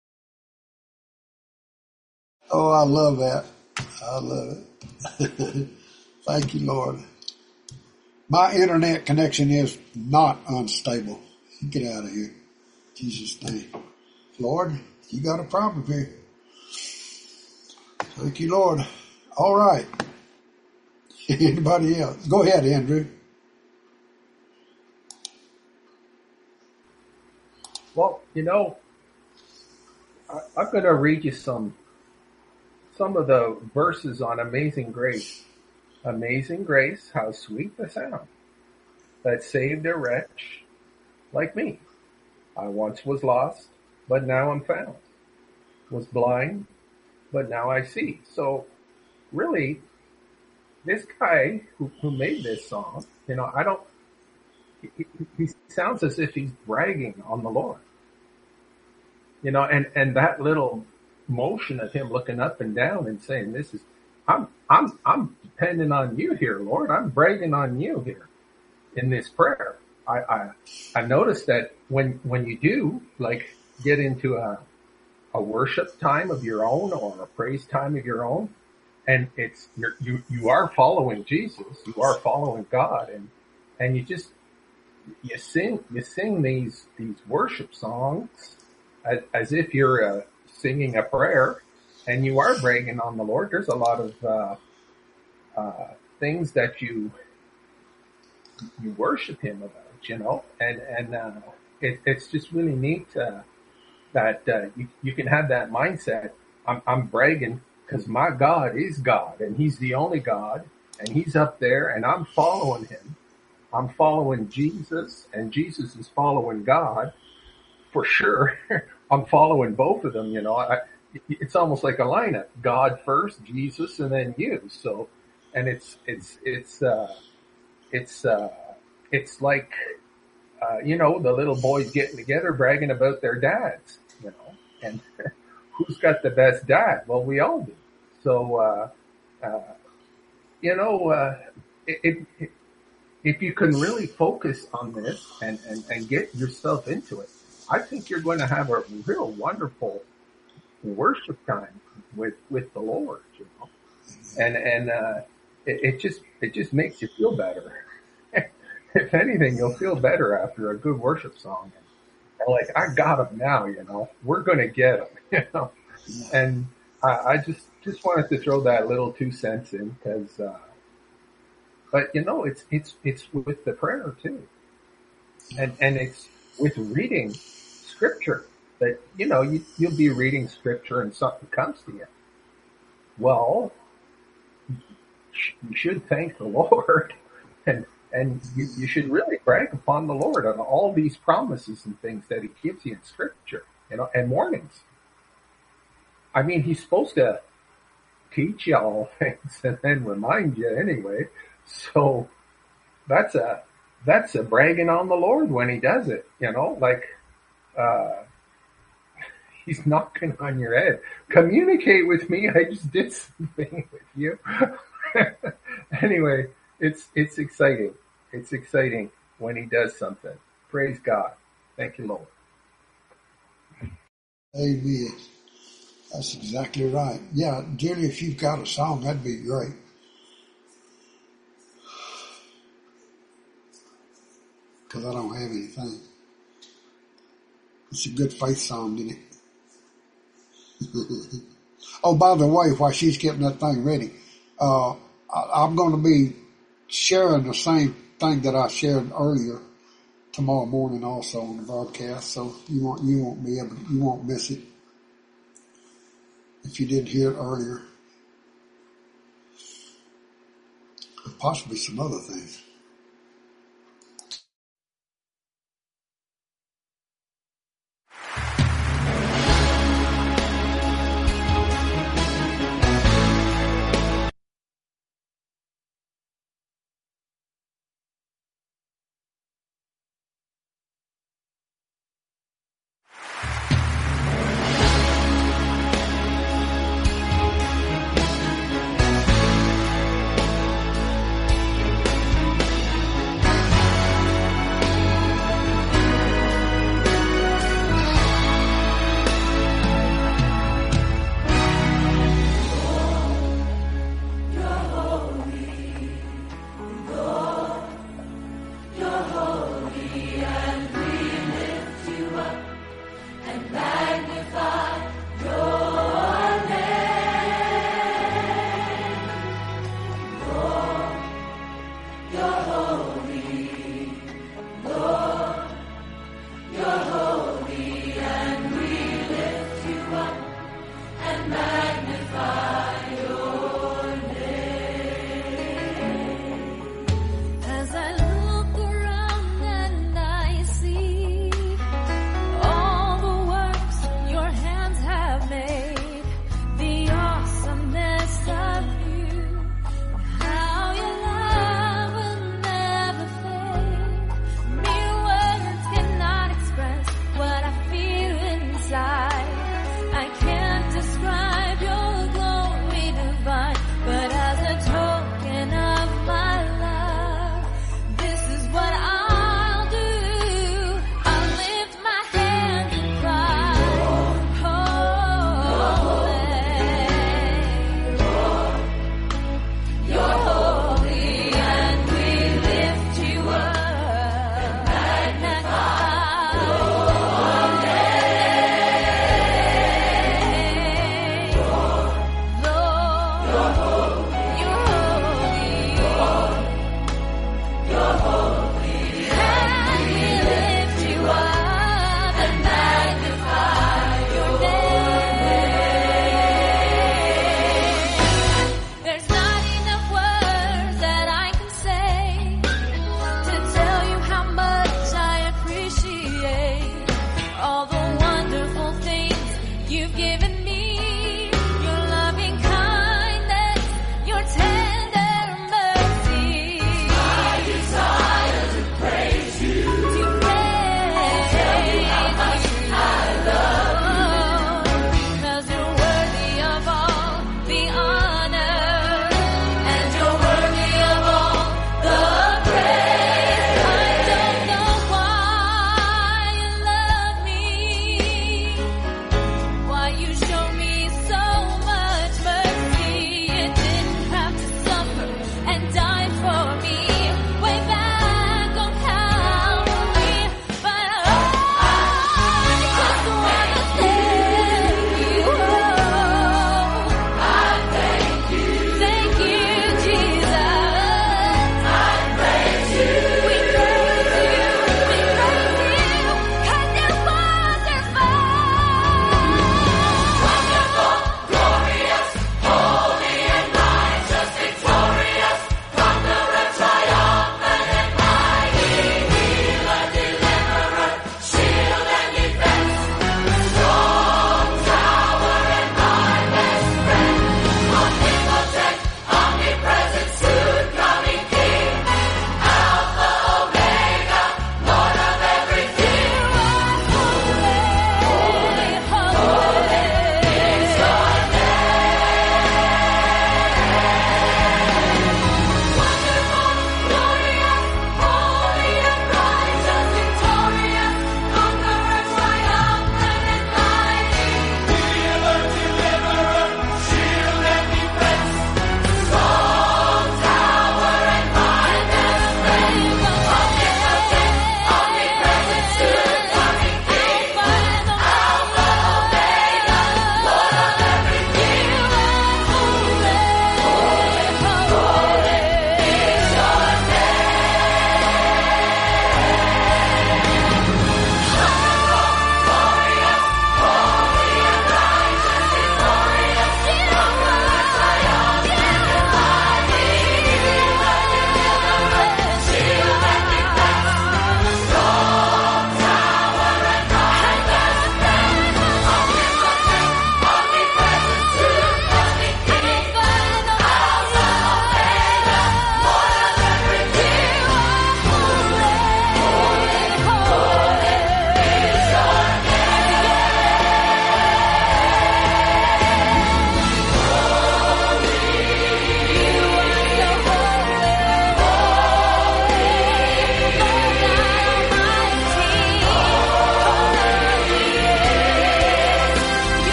Oh, I love that. I love it. Thank you, Lord. My internet connection is not unstable. Get out of here. In Jesus' name. Lord, you got a problem here. Thank you, Lord. All right. Anybody else? Go ahead, Andrew. Well, you know, I, I'm going to read you some some of the verses on Amazing Grace. Amazing grace, how sweet the sound that saved a wretch like me. I once was lost, but now I'm found. Was blind, but now I see. So really, this guy who, who made this song, you know, I don't, he, he sounds as if he's bragging on the Lord. You know, and, and that little motion of him looking up and down and saying, this is, I'm, I'm, I'm depending on you here, Lord. I'm bragging on you here in this prayer. I, I, I noticed that when, when you do like get into a, a worship time of your own or a praise time of your own, and it's, you're, you, you are following Jesus, you are following God, and, and you just, you sing, you sing these, these worship songs as, as if you're uh, singing a prayer. And you are bragging on the Lord. There's a lot of uh, uh, things that you you worship Him about, you know, and and uh, it, it's just really neat uh, that uh, you you can have that mindset. I'm I'm bragging because my God is God, and he's the only God, and he's up there, and I'm following him. I'm following Jesus, and Jesus is following God for sure. I'm following both of them, you know. I, it's almost like a lineup: God first, Jesus, and then you. So, and it's it's it's uh, it's uh, it's like uh, you know, the little boys getting together bragging about their dads, you know, and who's got the best dad? Well, we all do. So, uh, uh, you know, uh, it, it, it if you can really focus on this and, and, and get yourself into it, I think you're going to have a real wonderful worship time with, with the Lord, you know, and, and, uh, it, it just, it just makes you feel better. If anything, you'll feel better after a good worship song. And like, I got them now, you know, we're going to get them, you know, and I, I just, just wanted to throw that little two cents in because, uh, but you know, it's, it's, it's with the prayer too. And, and it's with reading scripture that, you know, you, you'll be reading scripture and something comes to you. Well, you should thank the Lord and, and you, you should really brag upon the Lord on all these promises and things that he gives you in scripture, you know, and warnings. I mean, he's supposed to teach you all things and then remind you anyway. So that's a, that's a bragging on the Lord when he does it, you know, like, uh, he's knocking on your head. Communicate with me. I just did something with you. Anyway, it's, it's exciting. It's exciting when he does something. Praise God. Thank you, Lord. Amen. That's exactly right. Yeah, Jenny, if you've got a song, that'd be great. Because I don't have anything. It's a good faith song, isn't it? Oh, by the way, while she's getting that thing ready, uh, I, I'm going to be sharing the same thing that I shared earlier tomorrow morning also on the broadcast. So you won't, you won't be able to, you won't miss it if you didn't hear it earlier. And possibly some other things.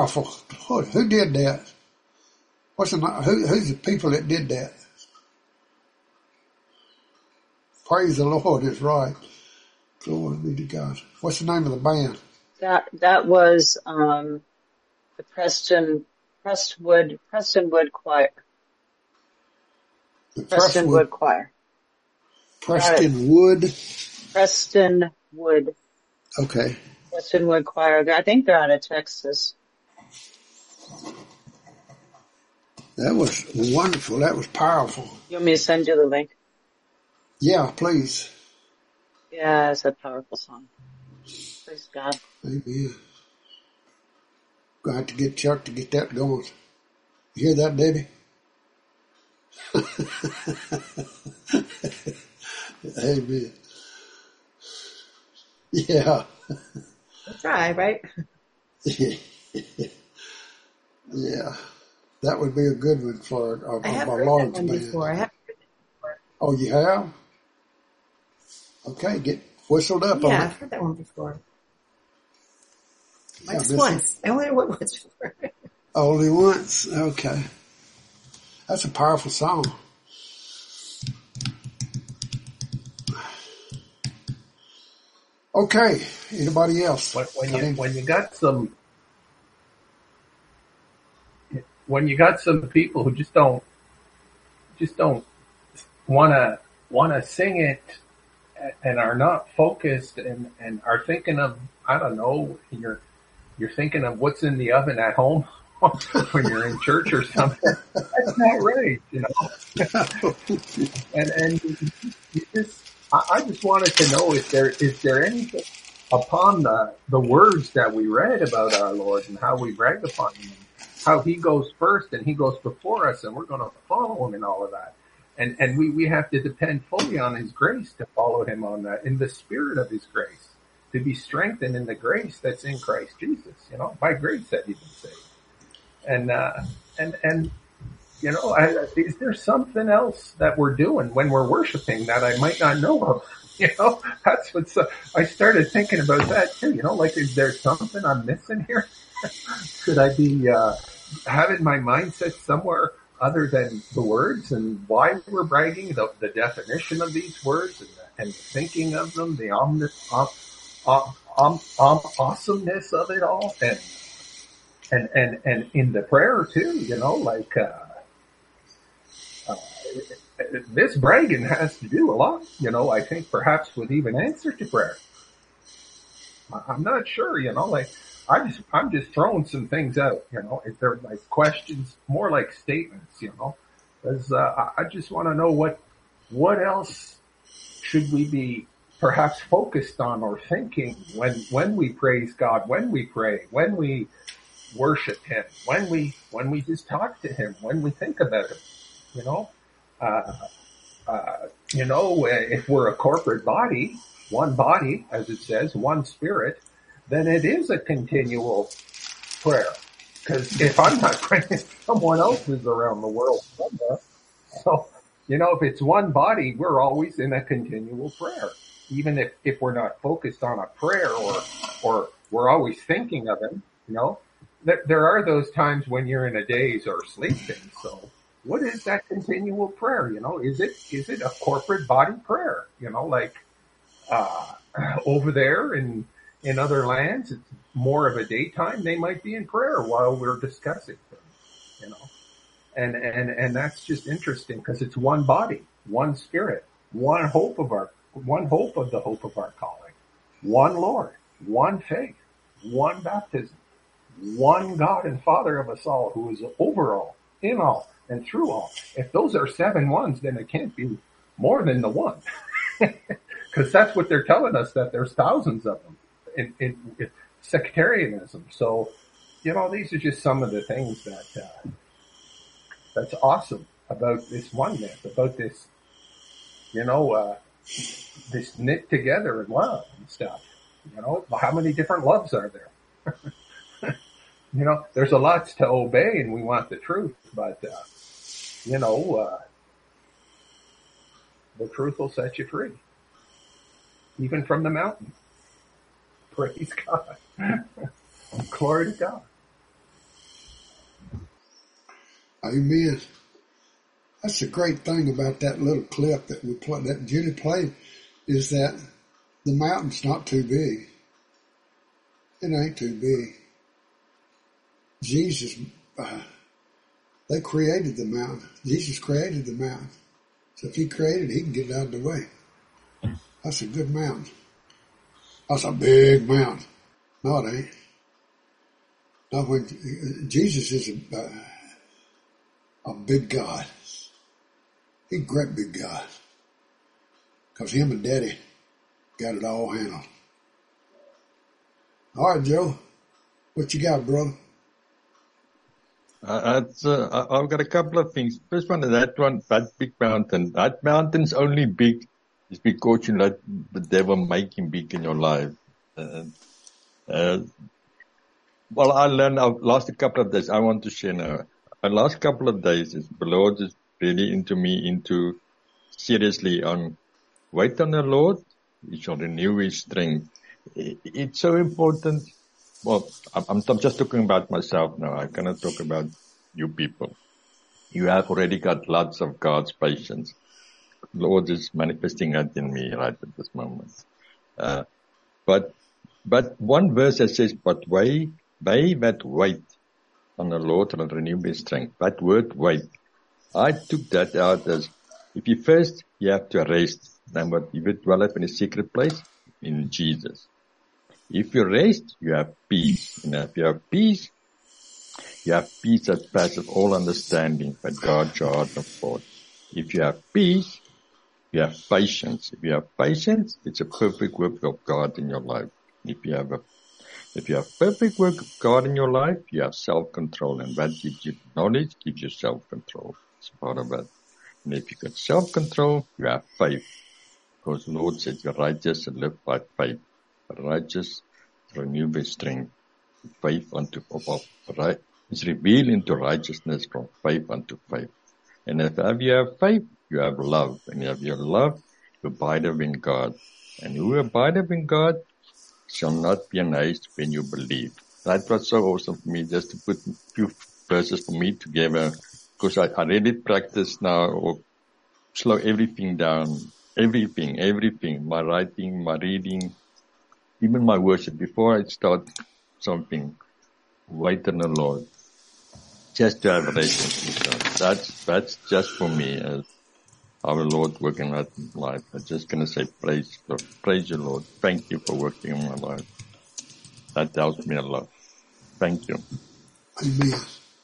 powerful. Who, who did that? What's the, who, who's the people that did that? Praise the Lord is right. Glory be to God. What's the name of the band? That that was um, the Preston Prestwood Prestonwood Choir. The Prestonwood Choir. Preston Wood. Prestonwood. Okay. Prestonwood Choir. I think they're out of Texas. That was wonderful. That was powerful. You want me to send you the link? Yeah, please. Yeah, it's a powerful song. Praise God. Amen. Got to get Chuck to get that going. You hear that, Debbie? Amen. Yeah. That's right, right? Yeah. That would be a good one for a, a, I have a heard large that one band. before. I have heard that before. Oh, you have? Okay, get whistled up Yeah, on I've it. heard that one before. Yeah, Just this- once. I wonder what once for. Only once. Okay. That's a powerful song. Okay. Anybody else? When, when I you mean, when you got some when you got some people who just don't just don't wanna wanna sing it and are not focused and, and are thinking of I don't know you're you're thinking of what's in the oven at home when you're in church or something. That's not right, you know. and and you just I, I just wanted to know if there is there anything upon the the words that we read about our Lord and how we brag upon him, how he goes first and he goes before us and we're going to follow him in all of that. And and we, we have to depend fully on his grace to follow him on that, in the spirit of his grace, to be strengthened in the grace that's in Christ Jesus, you know, by grace that you've been saved. And, uh, and, and, you know, I, is there something else that we're doing when we're worshiping that I might not know of? You know, that's what's, uh, I started thinking about that too, you know, like, is there something I'm missing here? Could I be, uh, having my mindset somewhere other than the words and why we're bragging, the, the definition of these words and, and thinking of them, the omnis, om, om, om, om, awesomeness of it all, and and and and in the prayer too, you know, like uh, uh, this bragging has to do a lot, you know. I think perhaps with even answer to prayer. I'm not sure, you know, like. I just, I'm just throwing some things out, you know, if they're like questions, more like statements, you know, because, uh, I just want to know what, what else should we be perhaps focused on or thinking when, when we praise God, when we pray, when we worship him, when we, when we just talk to him, when we think about him, you know, uh, uh, you know, if we're a corporate body, one body, as it says, one spirit, then it is a continual prayer. Because if I'm not praying, someone else is around the world somewhere. So, you know, if it's one body, we're always in a continual prayer. Even if, if we're not focused on a prayer or, or we're always thinking of him, you know, there, there are those times when you're in a daze or sleeping. So what is that continual prayer? You know, is it, is it a corporate body prayer? You know, like, uh, over there in, In other lands, it's more of a daytime. They might be in prayer while we're discussing things, you know. And, and, and that's just interesting because it's one body, one spirit, one hope of our, one hope of the hope of our calling, one Lord, one faith, one baptism, one God and Father of us all who is over all, in all, and through all. If those are seven ones, then it can't be more than the one. Because that's what they're telling us, that there's thousands of them. In, in, in sectarianism. So, you know, these are just some of the things that, uh, that's awesome about this oneness, about this, you know, uh, this knit together in love and stuff. You know, how many different loves are there? You know, there's a lot to obey and we want the truth, but, uh, you know, uh, the truth will set you free. Even from the mountain. Praise God. Glory to God. Amen. That's the great thing about that little clip that we play, that Judy played, is that the mountain's not too big. It ain't too big. Jesus, uh, they created the mountain. Jesus created the mountain. So if he created it, he can get it out of the way. That's a good mountain. That's a big mountain. No, it ain't. Not when Jesus is a, uh, a big God. He's a great big God. Because him and Daddy got it all handled. All right, Joe. What you got, brother? Uh, it's, uh, I've got a couple of things. First one, that one, that big mountain. That mountain's only big is because you let the devil make him big in your life. Uh, uh, well, I learned, I've lost a couple of days. I want to share now. The last couple of days is the Lord is really into me, into seriously on wait on the Lord. He shall renew his strength. It's so important. Well, I'm, I'm just talking about myself now. I cannot talk about you people. You have already got lots of God's patience. The Lord is manifesting that in me right at this moment. Uh, but, but one verse that says, but wait, they that wait on the Lord shall renew his strength. That word wait. I took that out as, if you first, you have to rest. Then what you will dwell up in a secret place in Jesus. If you rest, you have peace. And if you have peace, you have peace that passes all understanding, but God your heart and thought. If you have peace, you have patience. If you have patience, it's a perfect work of God in your life. If you have a, if you have perfect work of God in your life, you have self-control, and that gives you knowledge, gives you self-control. It's part of that. And if you got self-control, you have faith. Because the Lord said, the righteous live by faith. The righteous renew their strength. Faith unto right is revealed into righteousness from faith unto faith. And if you have faith, you have love. And if you have love, you abide in God. And who abideth in God shall not be amazed when you believe. That was so awesome for me, just to put a few verses for me together. Because I, I really practice now, or slow everything down. Everything, everything. My writing, my reading, even my worship. Before I start something, wait on the Lord. Just to have a relationship with God. That's, that's just for me. As our Lord working out in life. I'm just going to say praise, Lord. Praise you, Lord. Thank you for working in my life. That helps me a lot. Thank you. Amen.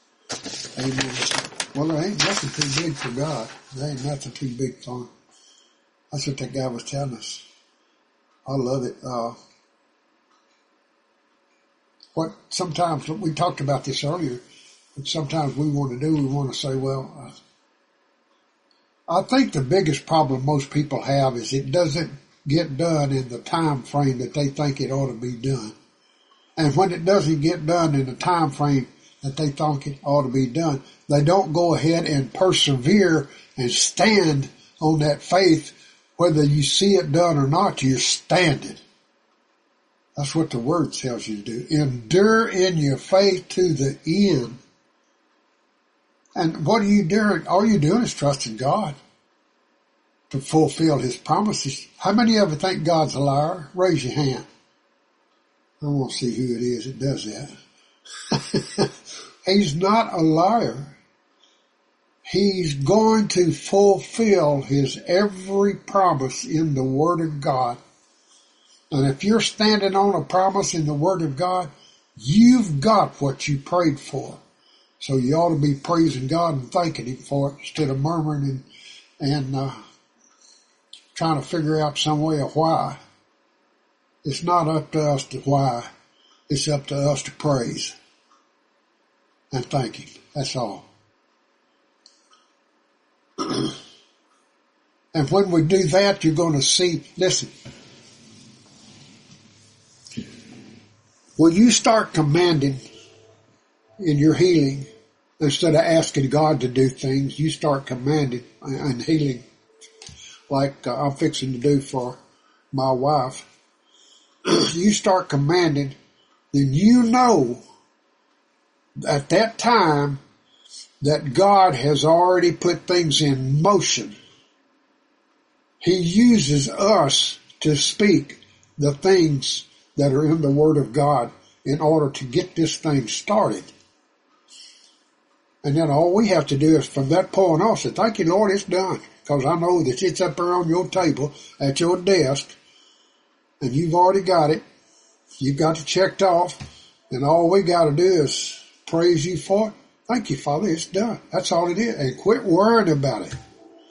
Amen. Well, there ain't nothing too big for God. There ain't nothing too big for him. That's what that guy was telling us. I love it. Uh, what sometimes, we talked about this earlier, but sometimes we want to do, we want to say, well, uh, I think the biggest problem most people have is it doesn't get done in the time frame that they think it ought to be done. And when it doesn't get done in the time frame that they think it ought to be done, they don't go ahead and persevere and stand on that faith. Whether you see it done or not, you're standing. That's what the word tells you to do. Endure in your faith to the end. And what are you doing? All you're doing is trusting God to fulfill his promises. How many of you think God's a liar? Raise your hand. I want to see who it is that does that. He's not a liar. He's going to fulfill his every promise in the Word of God. And if you're standing on a promise in the Word of God, you've got what you prayed for. So you ought to be praising God and thanking him for it instead of murmuring and, and uh, trying to figure out some way of why. It's not up to us to why. It's up to us to praise and thank him. That's all. And when we do that, you're going to see, listen, when you start commanding in your healing, instead of asking God to do things, you start commanding and healing, like uh, I'm fixing to do for my wife. You start commanding, then you know at that time that God has already put things in motion. He uses us to speak the things that are in the Word of God in order to get this thing started. And then all we have to do is from that point on say, thank you, Lord, it's done. Because I know that it's up there on your table at your desk and you've already got it. You've got it checked off. And all we got to do is praise you for it. Thank you, Father, it's done. That's all it is. And quit worrying about it.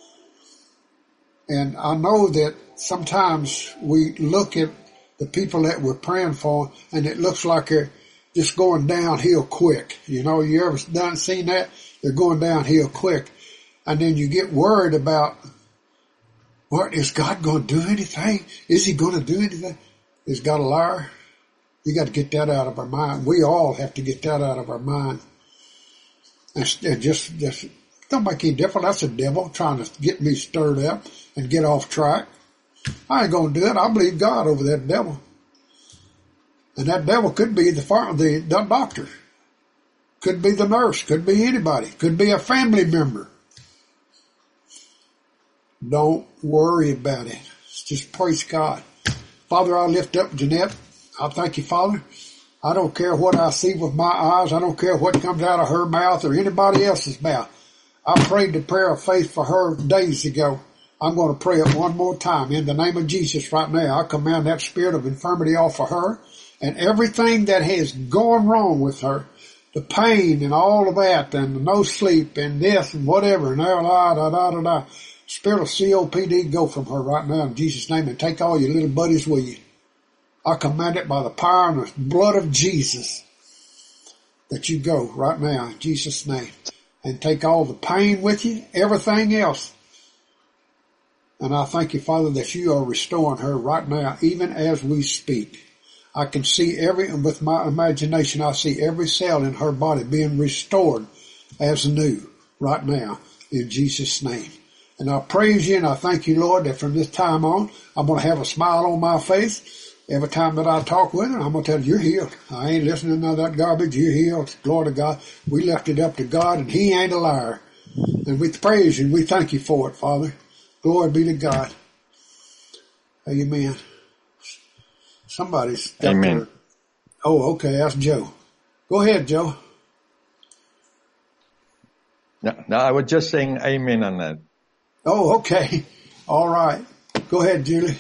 And I know that sometimes we look at the people that we're praying for and it looks like they're just going downhill quick. You know, you ever done seen that? They're going downhill quick. And then you get worried about, what, is God going to do anything? Is he going to do anything? Is God a liar? You got to get that out of our mind. We all have to get that out of our mind. And just, just don't make any difference. That's the devil trying to get me stirred up and get off track. I ain't going to do it. I believe God over that devil. And that devil could be the, the, the doctor. Could be the nurse. Could be anybody. Could be a family member. Don't worry about it. Just praise God. Father, I lift up Jeanette. I thank you, Father. I don't care what I see with my eyes. I don't care what comes out of her mouth or anybody else's mouth. I prayed the prayer of faith for her days ago. I'm going to pray it one more time. In the name of Jesus right now, I command that spirit of infirmity off of her and everything that has gone wrong with her, the pain and all of that and the no sleep and this and whatever and da, da, da, da, da, da. Spirit of C O P D, go from her right now in Jesus' name and take all your little buddies with you. I command it by the power and the blood of Jesus that you go right now in Jesus' name and take all the pain with you, everything else. And I thank you, Father, that you are restoring her right now, even as we speak. I can see every, with my imagination, I see every cell in her body being restored as new right now in Jesus' name. And I praise you and I thank you, Lord, that from this time on, I'm going to have a smile on my face. Every time that I talk with her, I'm going to tell you, you're healed. I ain't listening to none of that garbage. You're healed. Glory to God. We left it up to God and he ain't a liar. And we praise you and we thank you for it, Father. Glory be to God. Amen. Somebody's. Amen. There. Oh, okay. That's Joe. Go ahead, Joe. No, no, I was just saying amen on that. Oh, okay. All right. Go ahead, Julie.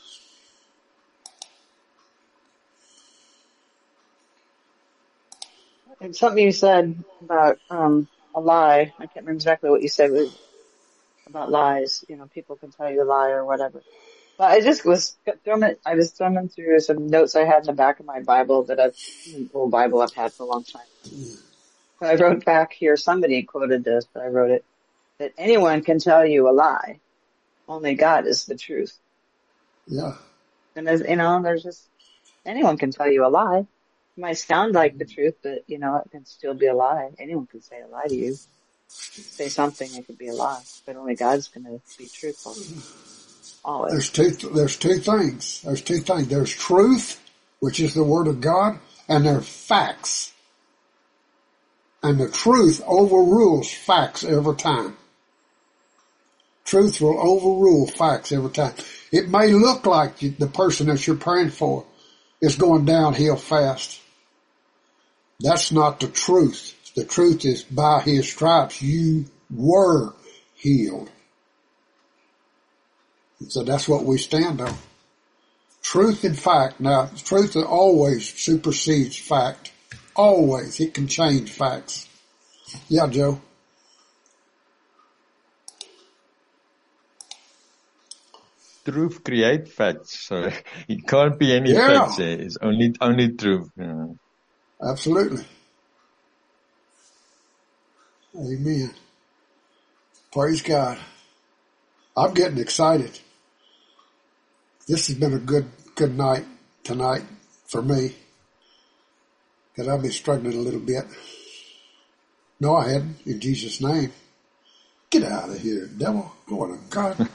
And something you said about um a lie. I can't remember exactly what you said about lies. You know, people can tell you a lie or whatever. But I just was thumbing, I was thumbing through some notes I had in the back of my Bible that I've, an old Bible I've had for a long time. But I wrote back here, somebody quoted this, but I wrote it, that anyone can tell you a lie. Only God is the truth. Yeah. And there's, you know, there's just, anyone can tell you a lie. It might sound like the truth, but you know, it can still be a lie. Anyone can say a lie to you. Say something, it could be a lie, but only God's going to be truthful. Always. There's two, there's two things. There's two things. There's truth, which is the Word of God, and there's facts. And the truth overrules facts every time. Truth will overrule facts every time. It may look like the person that you're praying for is going downhill fast. That's not the truth. The truth is by his stripes you were healed. So that's what we stand on. Truth and fact. Now, truth always supersedes fact. Always. It can change facts. Yeah, Joe. Truth create facts. So it can't be any Yeah. facts there. It's only, only truth. Yeah. Absolutely. Amen. Praise God. I'm getting excited. This has been a good, good night tonight for me. Because I've been struggling a little bit. No, I hadn't. In Jesus' name. Get out of here, devil. Glory to God.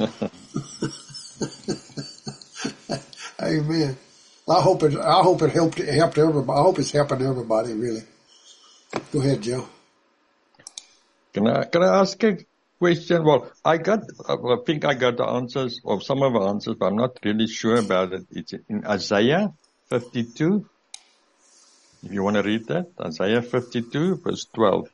Amen. I hope it, I hope it helped, helped everybody. I hope it's helping everybody, really. Go ahead, Joe. Can I, can I ask a question? Well, I got, I think I got the answers, or some of the answers, but I'm not really sure about it. It's in Isaiah fifty-two. If you want to read that, Isaiah fifty-two, verse twelve.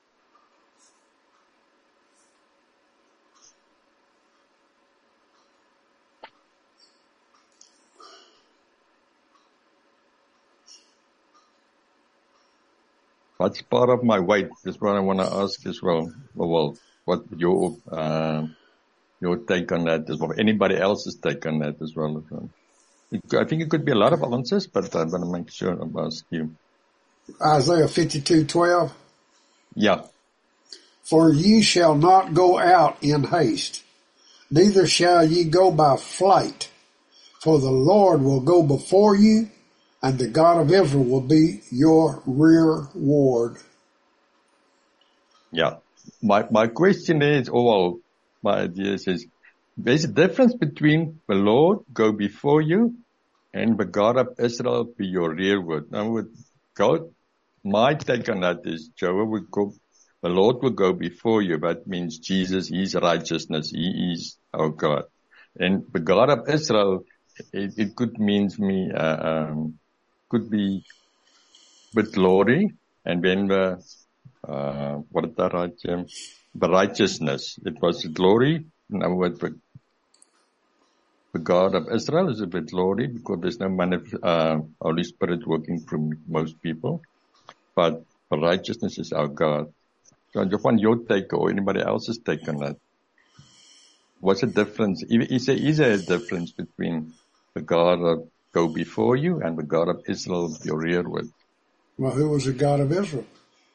What's part of my weight? That's what I want to ask as well. Well, what your uh, your take on that as well? Anybody else's take on that as well? I think it could be a lot of answers, but I'm going to make sure I'm ask you. Isaiah fifty-two twelve. Yeah. For ye shall not go out in haste, neither shall ye go by flight. For the Lord will go before you, and the God of Israel will be your rear ward. Yeah. My my question is, or well, my idea is, there's a difference between the Lord go before you and the God of Israel be your rearward. Now, with God, my take on that is, Jehovah would go, the Lord will go before you. That means Jesus, His righteousness, He is our God. And the God of Israel, it, it could means me, uh, um, could be with glory, and then the, uh, what is that right, Jim? The righteousness. It was glory. Now with the, the God of Israel is a bit glory because there's no manif- uh, Holy Spirit working through most people. But the righteousness is our God. So I just want your take or anybody else's take on that. What's the difference? Is there, is there a difference between the God of go before you and the God of Israel your rearward? Well, who was the God of Israel?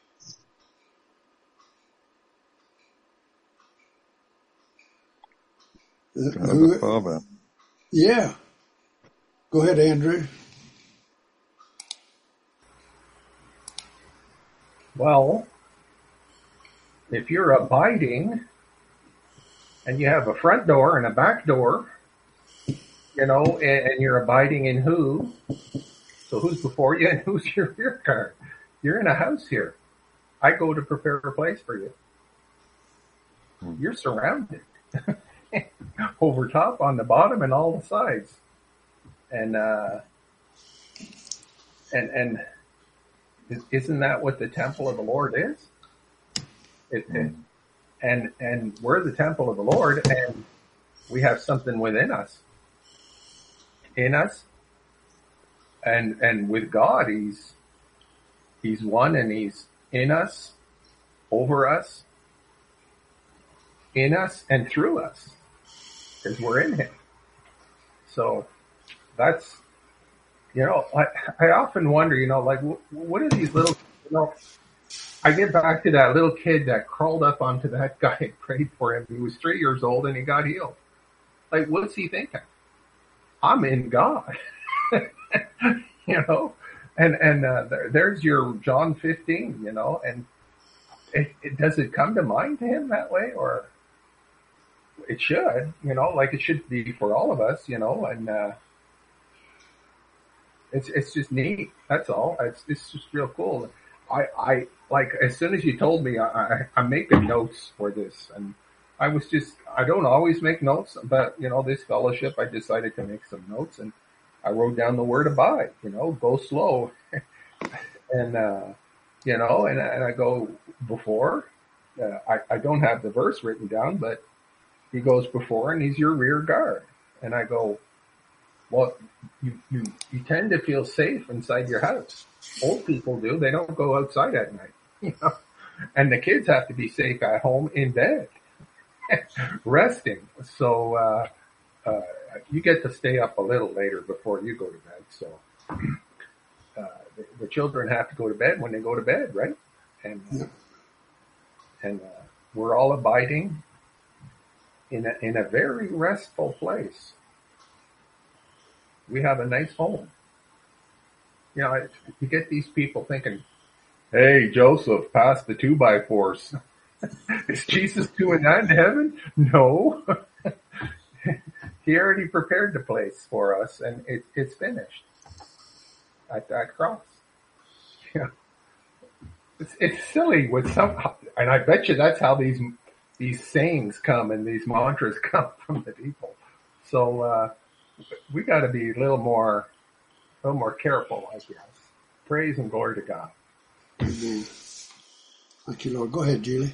Who, the Father. Yeah. Go ahead, Andrew. Well, if you're abiding and you have a front door and a back door, you know, and, and you're abiding in who? So who's before you and who's your rear guard? You're in a house here. I go to prepare a place for you. You're surrounded. Over top, on the bottom, and all the sides. And, uh, and, and isn't that what the temple of the Lord is? It, it, and, and we're the temple of the Lord, and we have something within us. In us. And, and with God, He's, He's one, and He's in us, over us, in us, and through us. Because we're in Him. So that's, you know, I, I often wonder, you know, like, what are these little, you know, I get back to that little kid that crawled up onto that guy and prayed for him. He was three years old and he got healed. Like, what's he thinking? I'm in God. You know, and, and, uh, there, there's your John fifteen, you know, and it, it, does it come to mind to him that way? Or it should, you know, like it should be for all of us, you know, and, uh, it's, it's just neat. That's all. It's, it's just real cool. I, I, like, as soon as you told me, I, I, I'm making notes for this, and I was just, I don't always make notes, but, you know, this fellowship, I decided to make some notes, and I wrote down the word abide, you know, go slow. and, uh, you know, and, and I go before, uh, I, I don't have the verse written down, but He goes before and He's your rear guard. And I go, well, you, you, you tend to feel safe inside your house. Old people do. They don't go outside at night, you know, and the kids have to be safe at home in bed, resting. So, uh, uh, you get to stay up a little later before you go to bed. So, uh, the, the children have to go to bed when they go to bed, right? And, uh, and, uh, we're all abiding in a, in a very restful place. We have a nice home. You know, you get these people thinking, hey, Joseph, pass the two by fours. Is Jesus doing that in heaven? No. He already prepared the place for us, and it, it's finished at that cross. Yeah. It's, it's silly with some, and I bet you that's how these these sayings come and these mantras come from the people. So uh, we got to be a little more, a little more careful, I guess. Praise and glory to God. Amen. Thank you, Lord. Go ahead, Julie.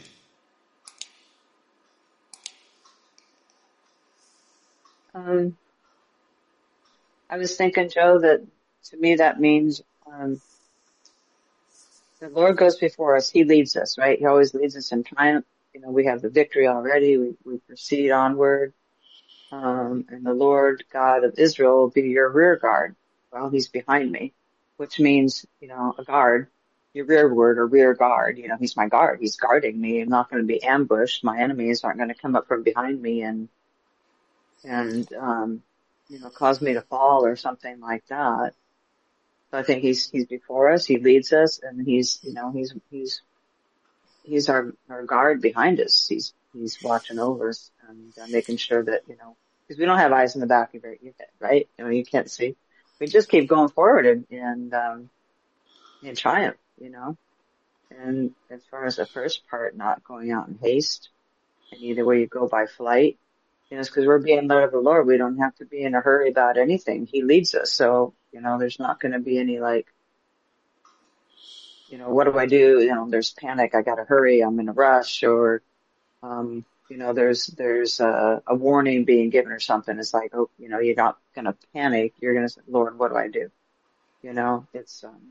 Um, I was thinking, Joe, that to me that means um, the Lord goes before us. He leads us, right? He always leads us in triumph. You know, we have the victory already. We, we proceed onward. Um, and the Lord God of Israel will be your rear guard. Well, he's behind me, which means, you know, a guard, your rearward or rear guard. You know, he's my guard. He's guarding me. I'm not going to be ambushed. My enemies aren't going to come up from behind me and, and, um, you know, cause me to fall or something like that. So I think he's, he's before us. He leads us, and he's, you know, he's, he's, he's our, our guard behind us. He's, he's watching over us and uh, making sure that, you know, because we don't have eyes in the back of your head, right? You know, you can't see. We just keep going forward and, and, um, in triumph, you know. And as far as the first part, not going out in haste, and either way you go by flight, you know, it's because we're being led of the Lord. We don't have to be in a hurry about anything. He leads us. So, you know, there's not going to be any like, you know, what do I do? You know, there's panic. I got to hurry. I'm in a rush, or, um, you know, there's, there's a, a warning being given or something. It's like, oh, you know, you're not going to panic. You're going to say, Lord, what do I do? You know, it's, um,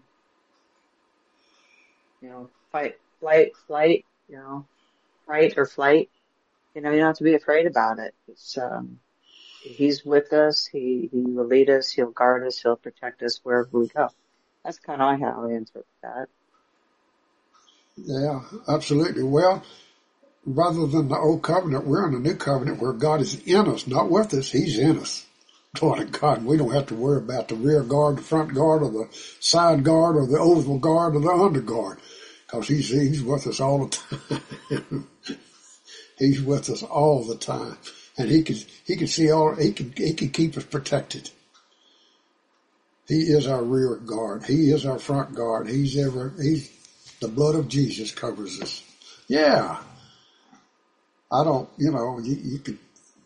you know, fight, flight, flight, you know, fight or flight. You know, you don't have to be afraid about it. It's, um, he's with us. He, he will lead us. He'll guard us. He'll protect us wherever we go. That's kind of how I interpret that. Yeah, absolutely. Well, rather than the old covenant, we're in the new covenant where God is in us, not with us. He's in us. Glory to God. We don't have to worry about the rear guard, the front guard, or the side guard, or the oval guard, or the under guard, because he's, he's with us all the time. He's with us all the time. And he can, he can see all, he can, he can keep us protected. He is our rear guard. He is our front guard. He's ever, he's, the blood of Jesus covers us. Yeah. I don't, you know, you, you could,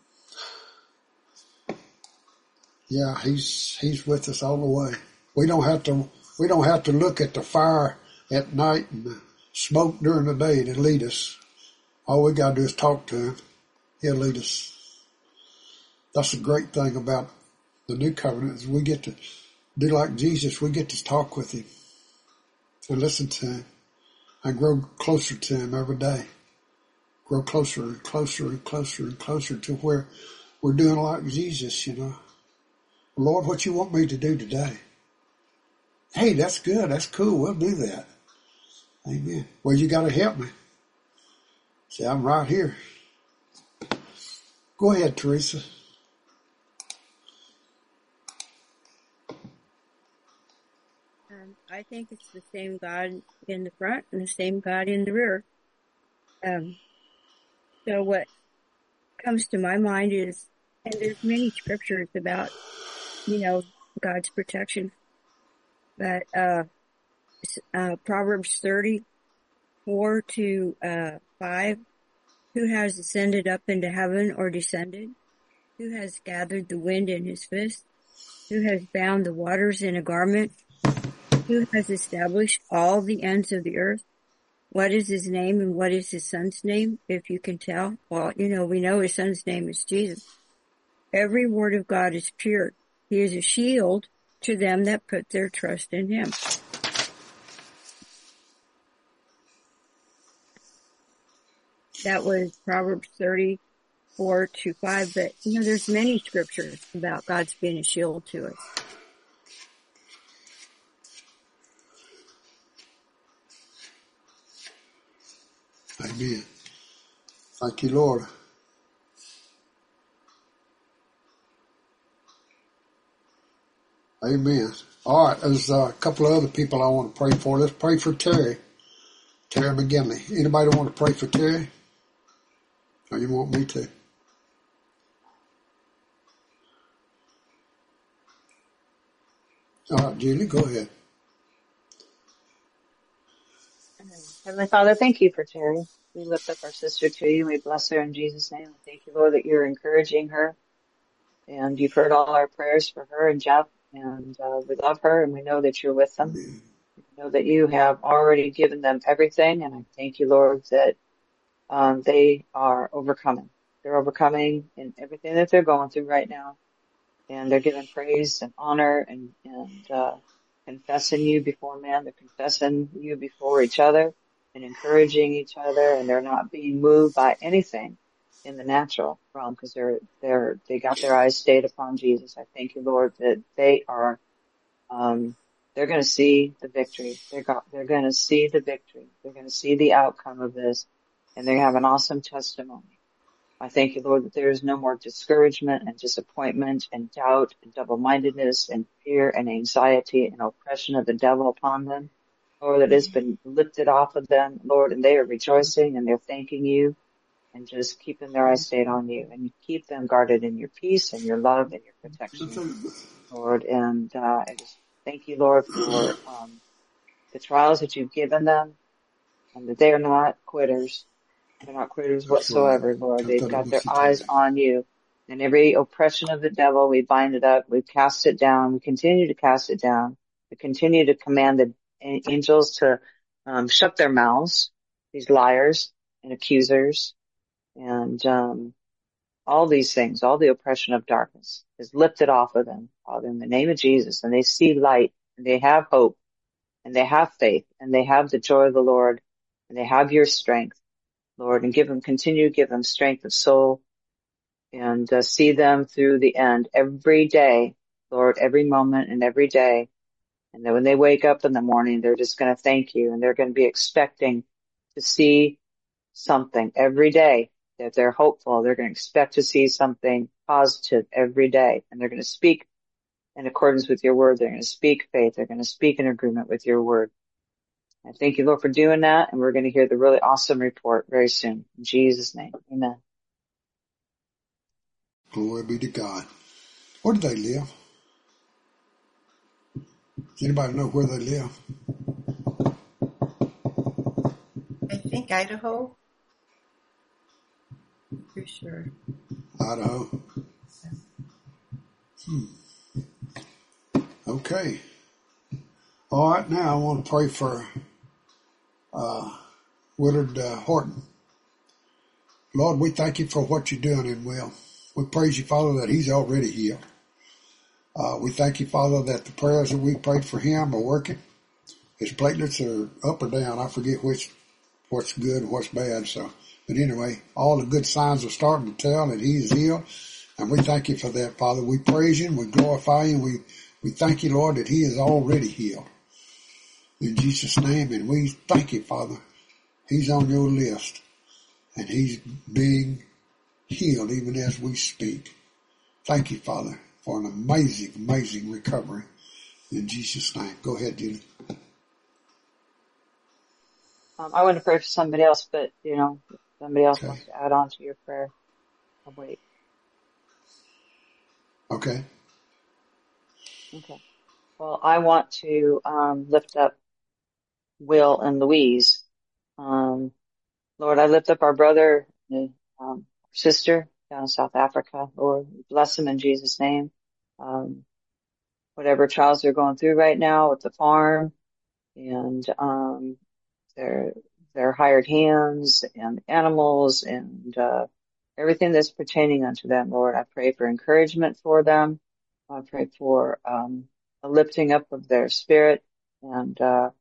yeah, he's, he's with us all the way. We don't have to, we don't have to look at the fire at night and the smoke during the day to lead us. All we gotta do is talk to him. He'll lead us. That's the great thing about the new covenant is we get to do like Jesus. We get to talk with him and listen to him and grow closer to him every day. Grow closer and closer and closer and closer to where we're doing like Jesus, you know. Lord, what you want me to do today? Hey, that's good. That's cool. We'll do that. Amen. Well, you got to help me. See, I'm right here. Go ahead, Teresa. Um, I think it's the same God in the front and the same God in the rear. Um, so what comes to my mind is, and there's many scriptures about, you know, God's protection, but uh, uh, Proverbs thirty-four to uh, five, who has ascended up into heaven or descended? Who has gathered the wind in his fist? Who has bound the waters in a garment? Who has established all the ends of the earth? What is his name and what is his son's name, if you can tell? Well, you know, we know his son's name is Jesus. Every word of God is pure. He is a shield to them that put their trust in him. That was Proverbs thirty-four to five, but, you know, there's many scriptures about God's being a shield to us. Amen. Thank you, Lord. Amen. All right, there's a couple of other people I want to pray for. Let's pray for Terry. Terry McGinley. Anybody want to pray for Terry? Or you want me to? All right, Julie, go ahead. Heavenly Father, thank you for Terry. We lift up our sister to you. We bless her in Jesus' name. Thank you, Lord, that you're encouraging her. And you've heard all our prayers for her and Jeff. And uh, we love her, and we know that you're with them. Amen. We know that you have already given them everything. And I thank you, Lord, that um, they are overcoming. They're overcoming in everything that they're going through right now. And they're giving praise and honor and, and uh, confessing you before man. They're confessing you before each other and encouraging each other. And they're not being moved by anything in the natural realm because they're, they're, they got their eyes stayed upon Jesus. I thank you, Lord, that they are, um, they're going to see the victory. They're got, they're going to see the victory. They're going to see the outcome of this, and they have an awesome testimony. I thank you, Lord, that there is no more discouragement and disappointment and doubt and double-mindedness and fear and anxiety and oppression of the devil upon them. Lord, that has been lifted off of them, Lord, and they are rejoicing and they're thanking you and just keeping their eyes stayed on you. And you keep them guarded in your peace and your love and your protection, Lord. And uh, I just thank you, Lord, for um, the trials that you've given them and that they are not quitters. They're not quitters whatsoever, Lord. They've got their eyes on you. And every oppression of the devil, we bind it up. We cast it down. We continue to cast it down. We continue to command the angels to um, shut their mouths, these liars and accusers. And um, all these things, all the oppression of darkness is lifted off of them, Father, in the name of Jesus. And they see light, and they have hope, and they have faith, and they have the joy of the Lord, and they have your strength, Lord, and give them, continue to give them strength of soul and uh, see them through the end every day, Lord, every moment and every day. And then when they wake up in the morning, they're just going to thank you, and they're going to be expecting to see something every day, that they're hopeful. They're going to expect to see something positive every day, and they're going to speak in accordance with your word. They're going to speak faith. They're going to speak in agreement with your word. I thank you, Lord, for doing that, and we're going to hear the really awesome report very soon. In Jesus' name, amen. Glory be to God. Where do they live? Does anybody know where they live? I think Idaho. Pretty sure. Idaho. Hmm. Okay. All right, now I want to pray for uh, Willard uh, Horton. Lord, we thank you for what you're doing in Will. We praise you, Father, that he's already healed. Uh, we thank you, Father, that the prayers that we prayed for him are working. His platelets are up or down. I forget which, what's good and what's bad. So, but anyway, all the good signs are starting to tell that he is healed. And we thank you for that, Father. We praise you and we glorify you. And we, we thank you, Lord, that he is already healed. In Jesus' name, and we thank you, Father. He's on your list, and he's being healed even as we speak. Thank you, Father, for an amazing, amazing recovery. In Jesus' name. Go ahead, Judy. Um, I want to pray for somebody else, but, you know, if somebody else Okay. wants to add on to your prayer, I'll wait. Okay. Okay. Well, I want to um, lift up Will and Louise. Um, Lord, I lift up our brother and um, sister down in South Africa. Lord, bless them in Jesus' name. Um, whatever trials they're going through right now with the farm and um, their their hired hands and animals and uh, everything that's pertaining unto them, Lord, I pray for encouragement for them. I pray for um, a lifting up of their spirit and uh,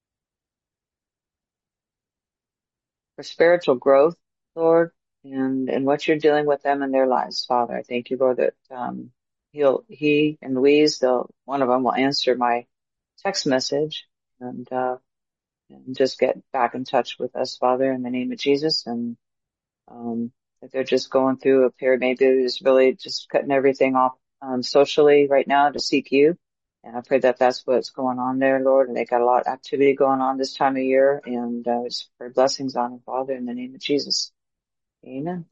for spiritual growth, Lord, and, and what you're dealing with them in their lives, Father. I thank you, Lord, that um, he'll, he and Louise, they'll, one of them will answer my text message and, uh, and just get back in touch with us, Father, in the name of Jesus. And um, that they're just going through a period, maybe they're just really just cutting everything off um, socially right now to seek you. And I pray that that's what's going on there, Lord. And they got a lot of activity going on this time of year. And uh, just pray blessings on them, Father, in the name of Jesus. Amen.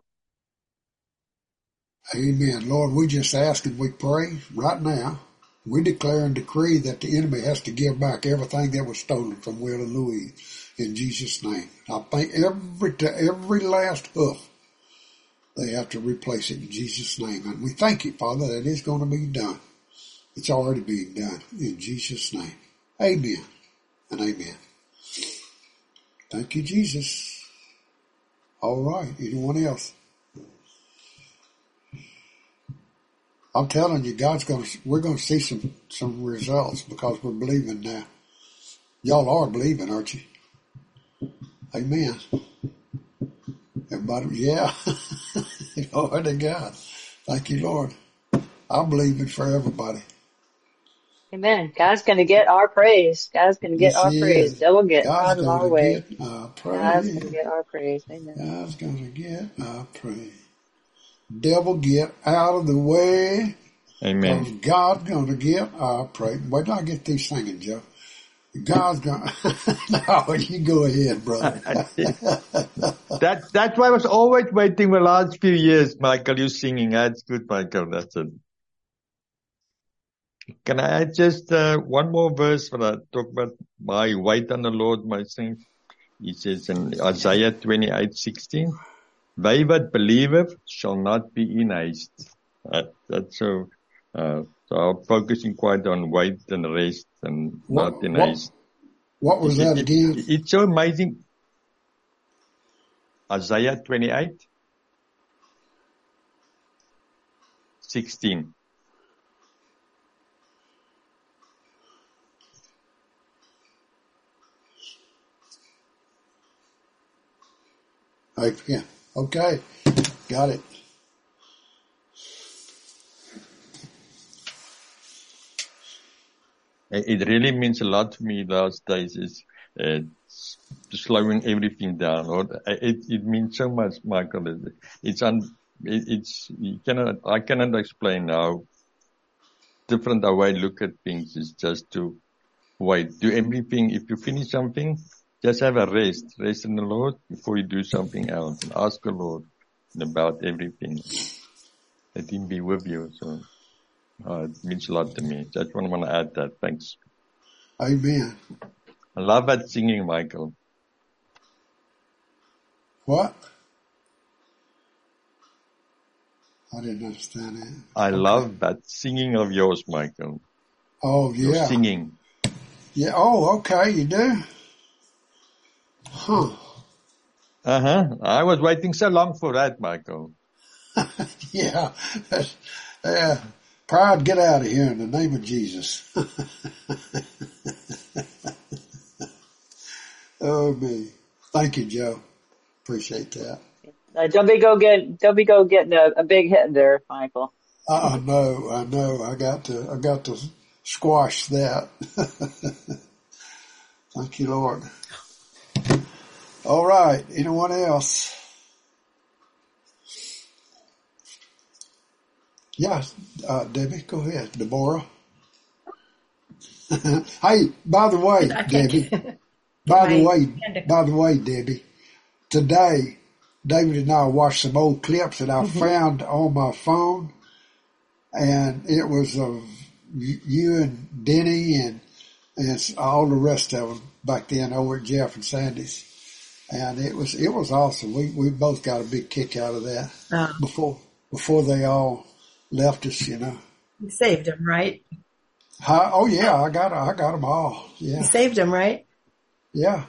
Amen. Lord, we just ask and we pray right now. We declare and decree that the enemy has to give back everything that was stolen from Will and Louise. in Jesus' name. I think every, to every last hoof, they have to replace it in Jesus' name. And we thank you, Father, that it's going to be done. It's already being done in Jesus' name. Amen and amen. Thank you, Jesus. All right. Anyone else? I'm telling you, God's going to, we're going to see some, some results because we're believing now. Y'all are believing, aren't you? Amen. Everybody, yeah. Glory to God. Thank you, Lord. I'm believing for everybody. Amen. God's going to get our praise. God's going to get Yes, our He praise. is. Devil get God's out of going our to way. get our God's praise. going to get our praise. Amen. God's going to get our praise. Devil, get out of the way. Amen. Because God's going to get our praise. Wait till I get through singing, Joe. God's going to... No, you go ahead, brother. that, that's why I was always waiting the last few years, Michael, you singing. That's good, Michael. That's it. Can I add just uh, one more verse when I talk about my wait on the Lord, my saints? He says in Isaiah twenty-eight sixteen, they that believeth shall not be in haste. That, that's so, uh, so I'm focusing quite on wait and rest and What, not in what, haste. what was it, that it, again? It, it's so amazing. Isaiah twenty-eight sixteen. Yeah. Okay. Got it. It really means a lot to me those days is uh, slowing everything down. Or it, it means so much, Michael. It's un, it, it's you cannot I cannot explain how different the way I look at things is just to wait. Do everything. If you finish something, just have a rest. Rest in the Lord before you do something else, and ask the Lord about everything. Let Him be with you. So. Oh, it means a lot to me. Just want to add that. Thanks. Amen. I love that singing, Michael. What? I didn't understand that. I okay. love that singing of yours, Michael. Oh, yeah. Your singing. Yeah. Oh, okay. You do? Huh. Uh-huh. I was waiting so long for that, Michael. yeah. Yeah. Pride, get out of here in the name of Jesus. Oh, me. Thank you, Joe. Appreciate that. Uh, don't be go get, don't be go getting a, a big hit there, Michael. I know, I know. I got to, I got to squash that. Thank you, Lord. All right. Anyone else? Yeah, uh, Debbie, go ahead. Deborah. Hey, by the way, Debbie, by the way, by the way, Debbie, today, David and I watched some old clips that I mm-hmm. found on my phone, and it was of you and Denny and, and all the rest of them back then over at Jeff and Sandy's. And it was, it was awesome. We, we both got a big kick out of that uh-huh. before, before they all left us, you know. You saved them, right? Huh? Oh yeah, I got I got them all. Yeah. You saved them, right? Yeah.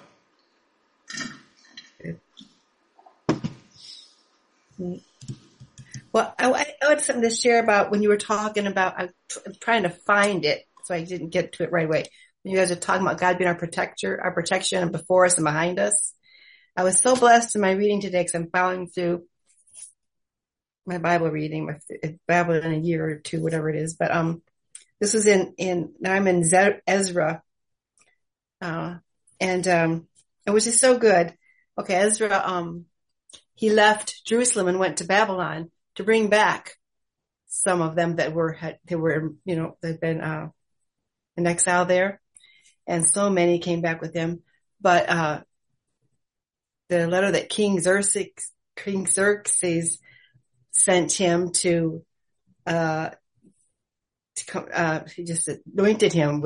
Well, I, I had something to share about when you were talking about. I'm trying to find it, so I didn't get to it right away. When you guys are talking about God being our protector, our protection before us and behind us. I was so blessed in my reading today because I'm following through my Bible reading, my Bible in a year or two, whatever it is. But um, this was in in now I'm in Ezra, uh, and um, it was just so good. Okay, Ezra, um, he left Jerusalem and went to Babylon to bring back some of them that were had they were you know they'd been uh, in exile there, and so many came back with him. But uh, the letter that King Xerxes, King Xerxes sent him to, uh, to come, uh, he just anointed him with,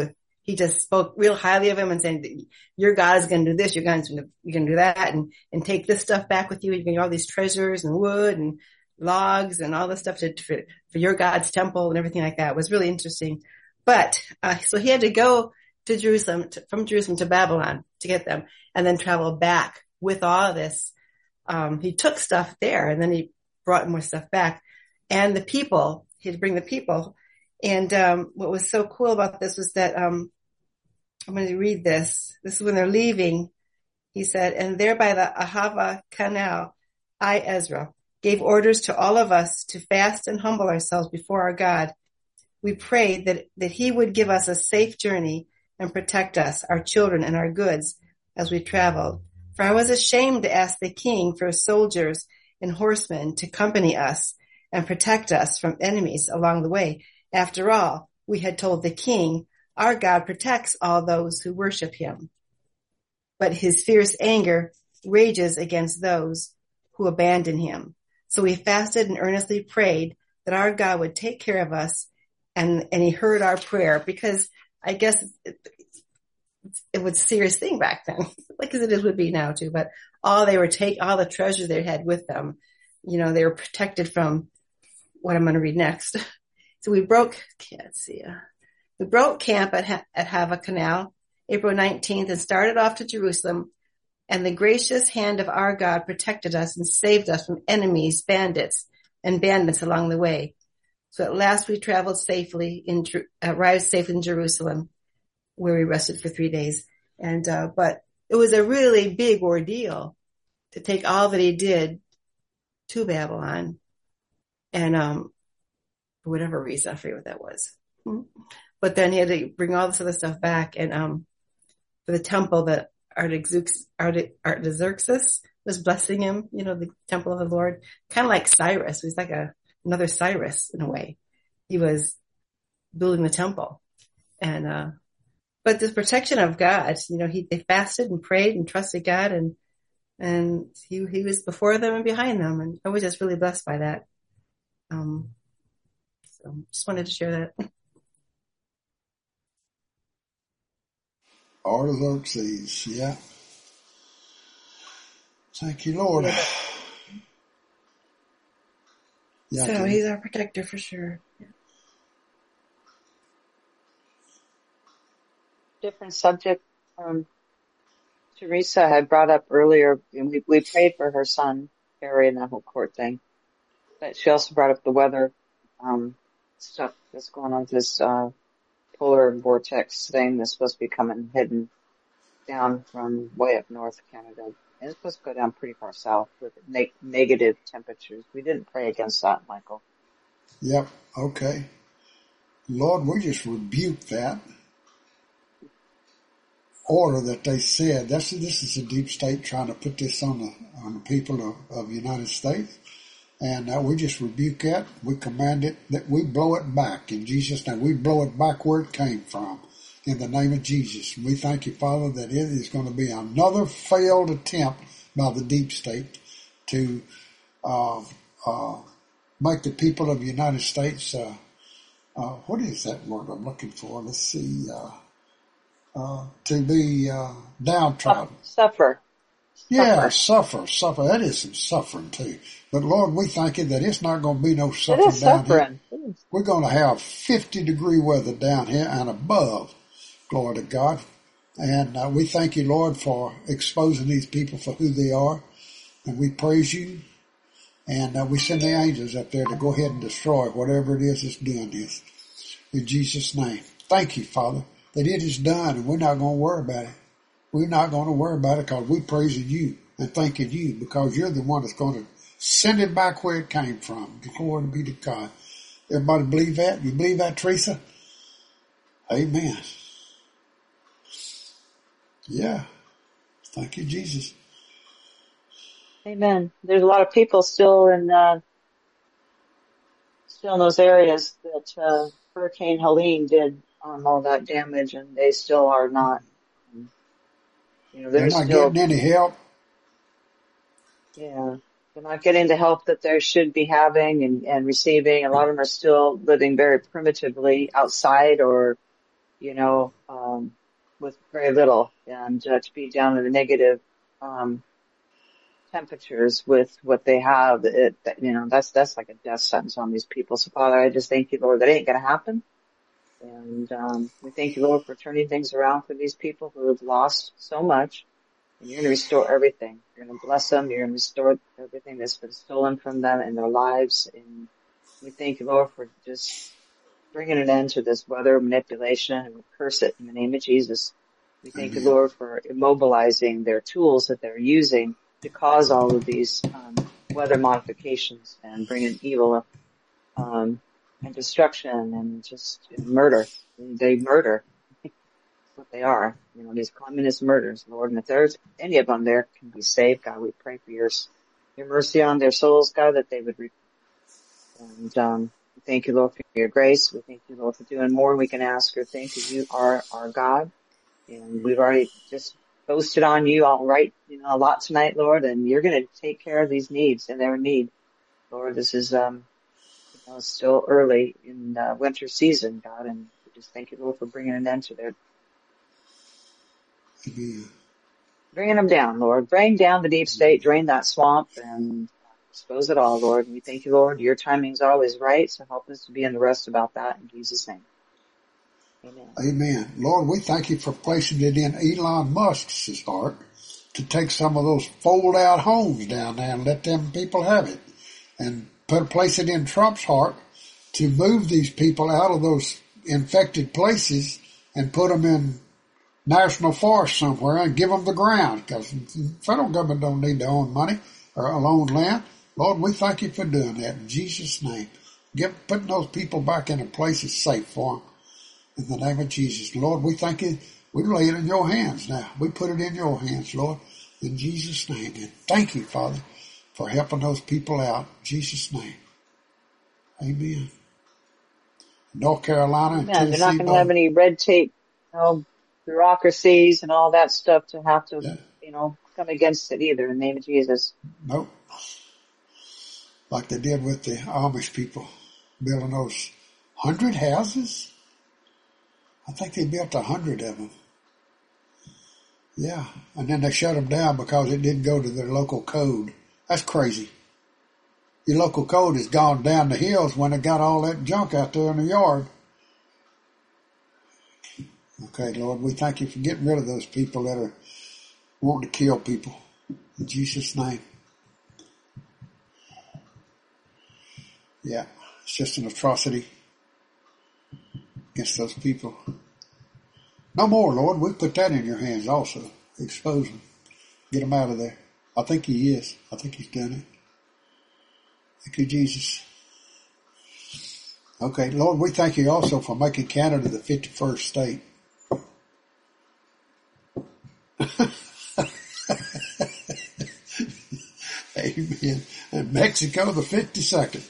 he just spoke real highly of him and saying, your God is going to do this. Your God is going to, you're going to do that and, and take this stuff back with you. You're going to get all these treasures and wood and logs and all this stuff to, for, for your God's temple and everything like that. It was really interesting. But, uh, so he had to go to Jerusalem, to, from Jerusalem to Babylon to get them and then travel back with all of this. Um, he took stuff there and then he brought more stuff back and the people, he had to bring the people. And, um, what was so cool about this was that, um, I'm going to read this. This is when they're leaving. He said, and there by the Ahava Canal, I, Ezra, gave orders to all of us to fast and humble ourselves before our God. We prayed that, that he would give us a safe journey and protect us, our children, and our goods as we traveled. For I was ashamed to ask the king for soldiers and horsemen to accompany us and protect us from enemies along the way. After all, we had told the king, our God protects all those who worship him. But his fierce anger rages against those who abandon him. So we fasted and earnestly prayed that our God would take care of us. And, and he heard our prayer because I guess it, it was a serious thing back then, like as it is would be now too. But all they were take, all the treasure they had with them, you know, they were protected from what I'm going to read next. So we broke, can't see, uh, we broke camp at, ha- at Hava Canal, April nineteenth, and started off to Jerusalem. And the gracious hand of our God protected us and saved us from enemies, bandits, and bandits along the way. So at last we traveled safely in, arrived safely in Jerusalem, where we rested for three days. And, uh, but it was a really big ordeal to take all that he did to Babylon. And, um, for whatever reason, I forget what that was. But then he had to bring all this other stuff back. And, um, for the temple that Artaxerxes, Artaxerxes was blessing him, you know, the temple of the Lord, kind of like Cyrus. He was like a, another Cyrus in a way. He was building the temple. And, uh, but the protection of God, you know, he, they fasted and prayed and trusted God and, and he, he was before them and behind them. And I was just really blessed by that. Um, so just wanted to share that. Artaxerxes, yeah. Thank you, Lord. Yeah. Yeah, So he's our protector for sure. Yeah. Different subject. Um, Teresa had brought up earlier, and we, we prayed for her son, Harry, and that whole court thing. But she also brought up the weather, um, stuff that's going on with this, uh, polar vortex thing that's supposed to be coming, heading down from way up north Canada. And it's supposed to go down pretty far south with ne- negative temperatures. We didn't pray against that, Michael. Yep. Okay. Lord, we just rebuke that order that they said. That's, this is a deep state trying to put this on the, on the people of, of the United States. And uh, we just rebuke that. We command it that we blow it back in Jesus' name. We blow it back where it came from in the name of Jesus. And we thank you, Father, that it is going to be another failed attempt by the deep state to uh, uh, make the people of the United States, uh, uh, what is that word I'm looking for? Let's see, uh, uh, to be uh, downtrodden. Suffer. Yeah, suffer, suffer. That is some suffering too. But Lord, we thank you that it's not going to be no suffering it is down suffering. here. We're going to have fifty degree weather down here and above. Glory to God. And uh, we thank you, Lord, for exposing these people for who they are. And we praise you. And uh, we send the angels up there to go ahead and destroy whatever it is that's doing this. In Jesus' name. Thank you, Father, that it is done and we're not going to worry about it. We're not going to worry about it because we're praising you and thanking you because you're the one that's going to send it back where it came from. Glory be to God. Everybody believe that? You believe that, Teresa? Amen. Yeah. Thank you, Jesus. Amen. There's a lot of people still in, uh, still in those areas that, uh, Hurricane Helene did um, all that damage, and they still are not. You know, they're they're not still getting any help. Yeah, they're not getting the help that they should be having and, and receiving. A lot of them are still living very primitively outside or you know, um, with very little, and uh, to be down in the negative, um, temperatures with what they have, it, that, you know, that's, that's like a death sentence on these people. So Father, I just thank you, Lord, that ain't going to happen. And, um, we thank you, Lord, for turning things around for these people who have lost so much. And you're going to restore everything. You're going to bless them. You're going to restore everything that's been stolen from them in their lives. And we thank you, Lord, for just bringing an end to this weather manipulation, and we curse it in the name of Jesus. We thank you, Amen. Lord, for immobilizing their tools that they're using to cause all of these um, weather modifications and bringing evil um, and destruction and just you know, murder. They murder. That's what they are. You know, these communist murders, Lord. And if there's any of them there can be saved, God, we pray for your your mercy on their souls, God, that they would repent. And um, we thank you, Lord, for your grace. We thank you, Lord, for doing more than we can ask or think, because you are our God. And we've already just boasted on you all right, you know, a lot tonight, Lord, and you're going to take care of these needs and their need. Lord, this is, um, you know, still early in uh, winter season, God, and we just thank you, Lord, for bringing an end to their, Amen. bringing them down, Lord. Bring down the deep state, drain that swamp, and expose it all, Lord. And we thank you, Lord. Your timing's always right, so help us to be in the rest about that in Jesus' name. Amen. Amen. Lord, we thank you for placing it in Elon Musk's heart to take some of those fold-out homes down there and let them people have it. And put place it in Trump's heart to move these people out of those infected places and put them in national forest somewhere and give them the ground, because the federal government don't need to own money or own land. Lord, we thank you for doing that in Jesus' name. Get putting those people back in a place that's safe for them. In the name of Jesus, Lord, we thank you. We lay it in your hands now. We put it in your hands, Lord, in Jesus' name. And thank you, Father, for helping those people out. In Jesus' name. Amen. North Carolina and Amen. They're Tennessee, not going to have both. any red tape, you know, bureaucracies and all that stuff to have to, Yeah. you know, come against it either in the name of Jesus. Nope. Like they did with the Amish people, building those hundred houses. I think they built a hundred of them. Yeah. And then they shut them down because it didn't go to their local code. That's crazy. Your local code has gone down the hills when they got all that junk out there in the yard. Okay, Lord, we thank you for getting rid of those people that are wanting to kill people. In Jesus' name. Yeah, it's just an atrocity against those people. No more, Lord. We put that in your hands also. Expose them. Get them out of there. I think he is. I think he's done it. Thank you, Jesus. Okay, Lord, we thank you also for making Canada the fifty-first state. Amen. And Mexico the fifty-second.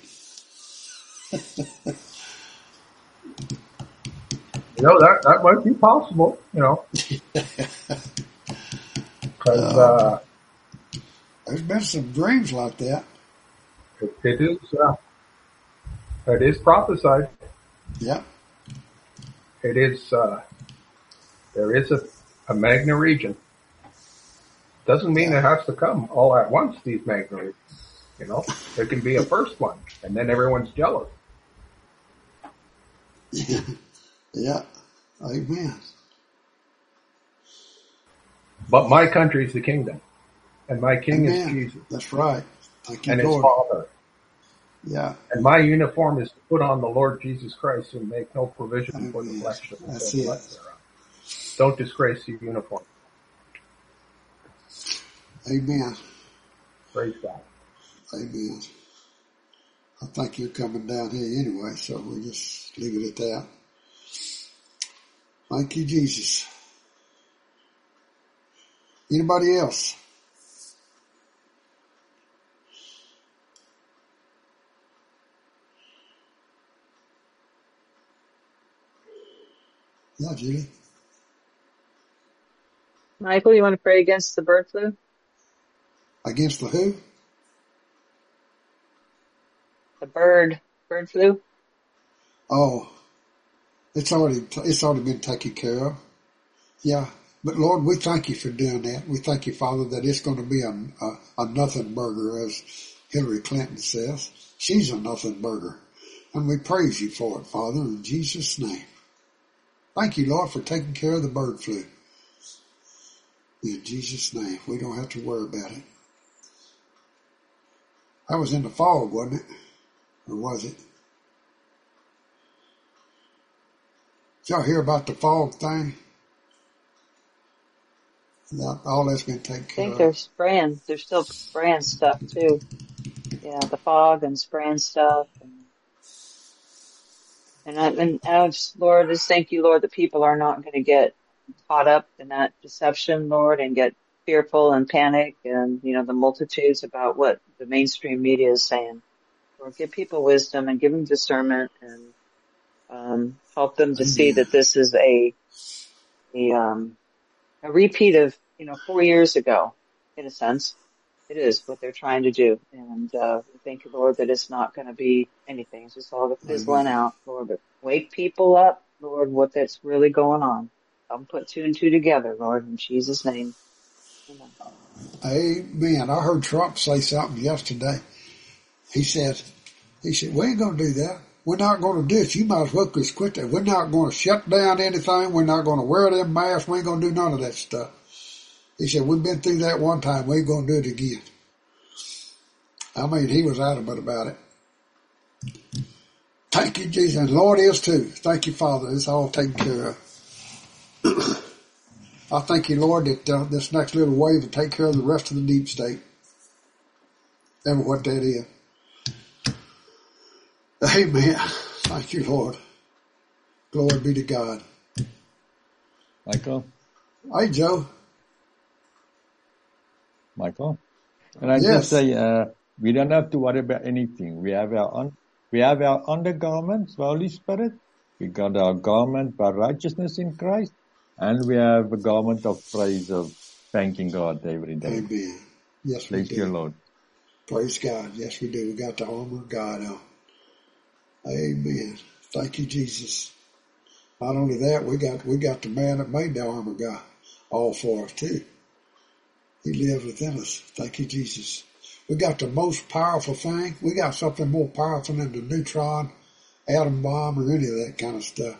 You know, that, that might be possible, you know. Because uh, There's been some dreams like that. it, it is uh, it is prophesied. Yeah. It is uh, there is a, a Magna region. Doesn't mean Yeah. it has to come all at once. These Magna regions, you know, there can be a first one, and then everyone's jealous. Yeah. Yeah. Amen. But my country is the kingdom, and my king Amen. is Jesus, That's right. Thank you, and his Lord. Father. Yeah. And my uniform is to put on the Lord Jesus Christ and make no provision for the Amen. flesh that That's will it. bless thereof. Don't disgrace your uniform. Amen. Praise God. Amen. I think you're coming down here anyway, so we'll just leave it at that. Thank you, Jesus. Anybody else? Yeah, Julie. Michael, you want to pray against the bird flu? Against the who? The bird, bird flu? Oh, It's already, it's already been taken care of. Yeah. But Lord, we thank you for doing that. We thank you, Father, that it's going to be a, a, a nothing burger, as Hillary Clinton says. She's a nothing burger. And we praise you for it, Father, in Jesus' name. Thank you, Lord, for taking care of the bird flu. In Jesus' name. We don't have to worry about it. That was in the fog, wasn't it? Or was it? Did y'all hear about the fog thing? That, all that's been taken care of. I think they're spraying. They're still spraying stuff too. Yeah, the fog and spraying stuff. And and, I, and I just, Lord, just thank you, Lord, that people are not going to get caught up in that deception, Lord, and get fearful and panic and, you know, the multitudes about what the mainstream media is saying. Lord, give people wisdom and give them discernment and um, help them to see that this is a a um, a repeat of, you know, four years ago, in a sense. It is what they're trying to do. And uh, we thank you, Lord, that it's not going to be anything. It's just all the fizzling Amen. out, Lord. But wake people up, Lord, what that's really going on. I'll put two and two together, Lord, in Jesus' name. Amen. Amen. I heard Trump say something yesterday. He said, he said, we ain't going to do that. We're not going to do it. You might as well just quit that. We're not going to shut down anything. We're not going to wear them masks. We ain't going to do none of that stuff. He said, we've been through that one time. We ain't going to do it again. I mean, he was adamant about it. Thank you, Jesus. And Lord is too. Thank you, Father. It's all taken care of. I thank you, Lord, that uh, this next little wave will take care of the rest of the deep state. And what that is. Amen. Thank you, Lord. Glory be to God. Michael? Hey, Joe. Michael? And I Yes. just say, uh, we don't have to worry about anything. We have our on, we have our undergarments, the Holy Spirit. We got our garment by righteousness in Christ. And we have a garment of praise of thanking God every day. Amen. Yes, we Praise do. you, Lord. Praise God. Yes, we do. We got the armor of God on. Amen. Thank you, Jesus. Not only that, we got we got the man that made the armor of God all for us too. He lives within us. Thank you, Jesus. We got the most powerful thing. We got something more powerful than the neutron, atom bomb, or any of that kind of stuff.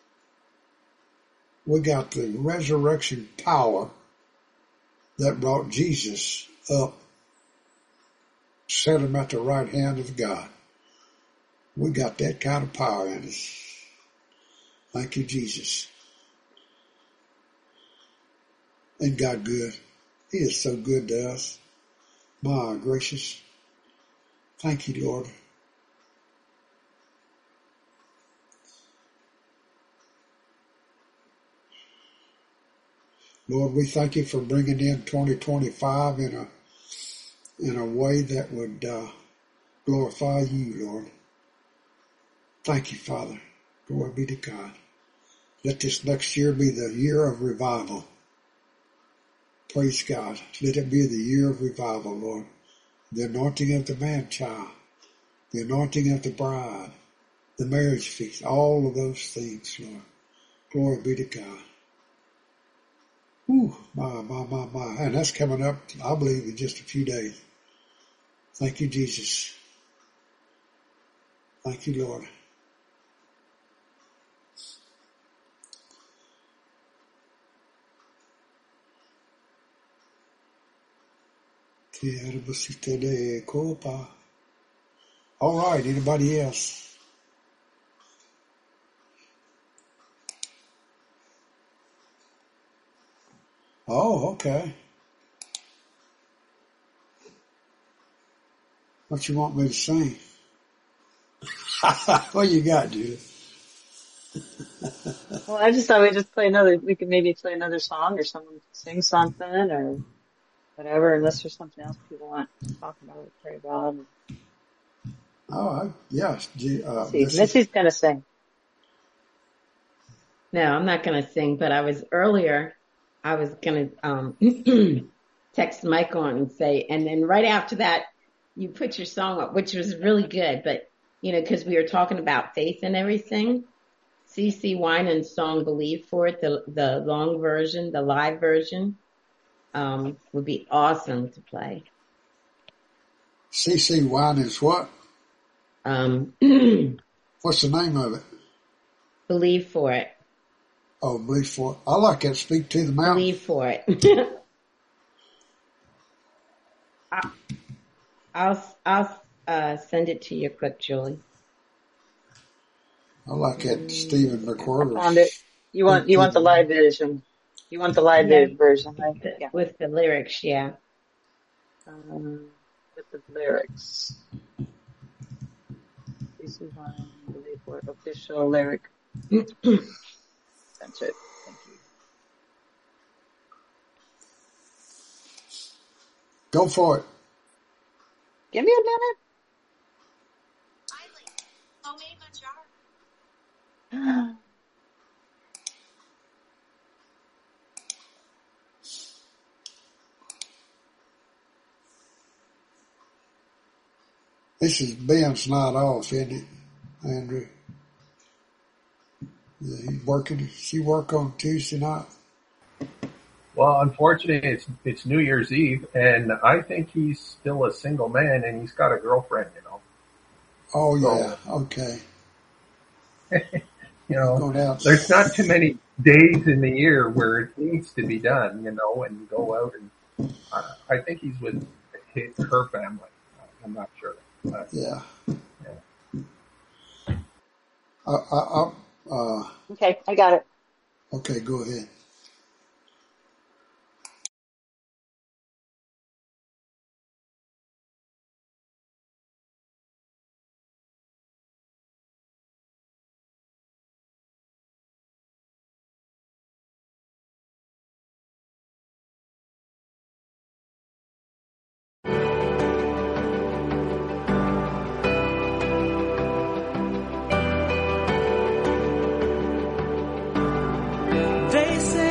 We got the resurrection power that brought Jesus up, set him at the right hand of God. We got that kind of power in us. Thank you, Jesus. Ain't God good? He is so good to us. My gracious. Thank you, Lord. Lord, we thank you for bringing in twenty twenty-five in a in a way that would uh, glorify you, Lord. Thank you, Father. Glory be to God. Let this next year be the year of revival. Praise God. Let it be the year of revival, Lord. The anointing of the man-child, the anointing of the bride, the marriage feast, all of those things, Lord. Glory be to God. Ooh, my, my, my, my. And that's coming up, I believe, in just a few days. Thank you, Jesus. Thank you, Lord. All right, anybody else? Oh, okay. What you want me to sing? What you got, Judy? Well, I just thought we'd just play another, we could maybe play another song or someone sing something or whatever, unless there's something else people want to talk about or pray about. Oh, I, yes. Uh, See, Missy. Missy's gonna sing. No, I'm not going to sing, but I was earlier, I was going to um, text Mike on and say, and then right after that, you put your song up, which was really good, but, you know, because we were talking about faith and everything. CeCe Winans song "Believe" for it, the the long version, the live version, um, would be awesome to play. CeCe Winans what? Um, What's the name of it? "Believe" for it. Oh, Believe for it. I like that. Speak to the Mountain. Believe for it. I, I'll I'll uh, send it to you quick, Julie. I like that Stephen McWhirter. Found it. You want you want the live version? You want the live Yeah. version, right? The- Yeah. With the lyrics, yeah. Um, with the lyrics. This is one, I believe, for official lyric. That's it. Thank you. Go for it. Give me a minute. This is Ben's night off, isn't it, Andrew? Yeah, he's working. Does he work on Tuesday night? Well, unfortunately, it's it's New Year's Eve, and I think he's still a single man, and he's got a girlfriend. You know. Oh yeah. Okay. You know, Going out. there's not too many days in the year where it needs to be done. You know, and go out and uh, I think he's with his, her family. I'm not sure. But, Yeah. yeah. I, I, I, uh, Okay, I got it. okay, go ahead. They say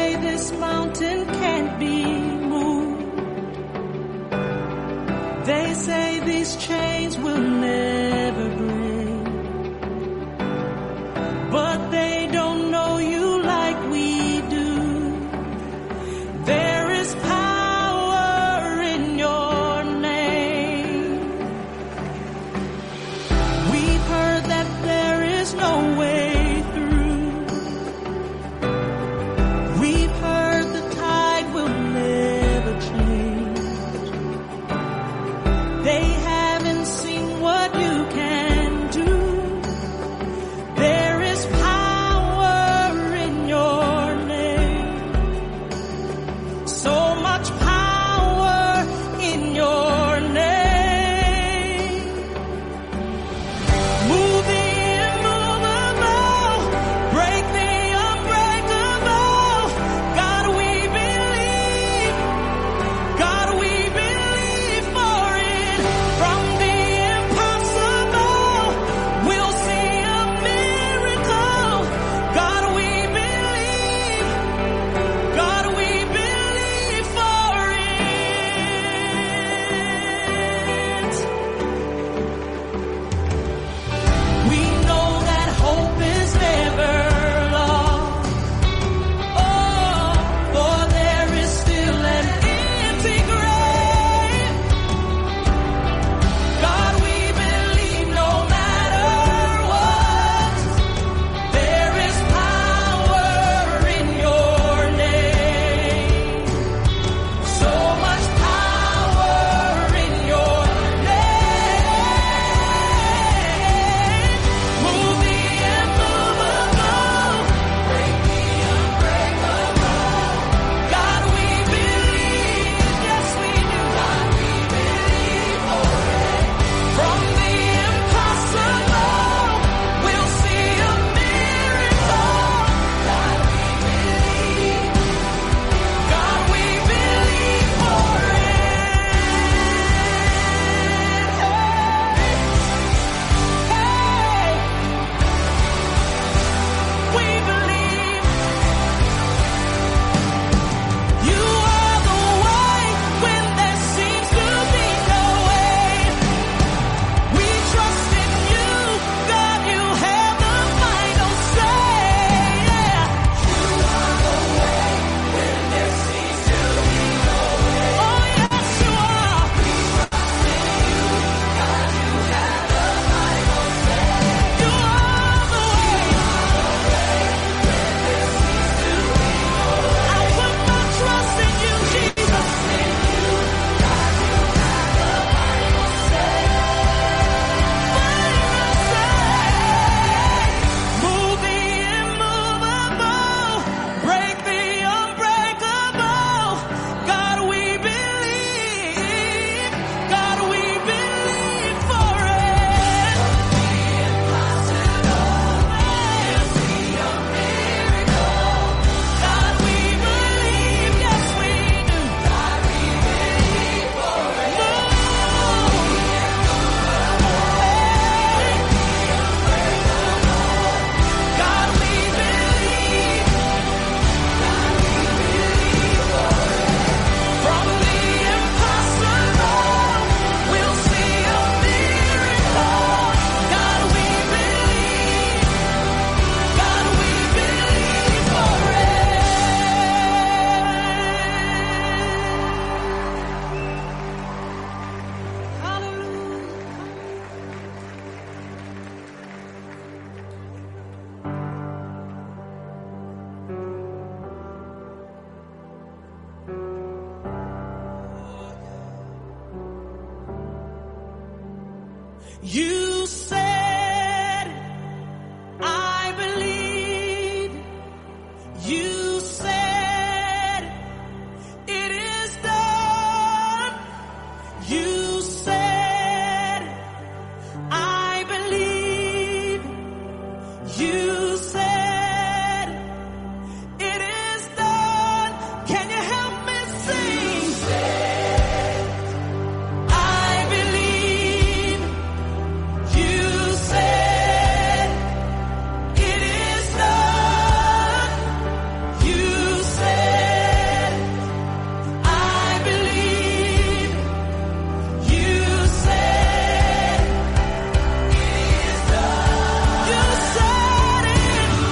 You said, I believe. You said, it is done. You said, I believe. You said, it is done. Can you help me sing? You said, I believe. You said, it is done. You said, I believe. You said, it is done. You said it.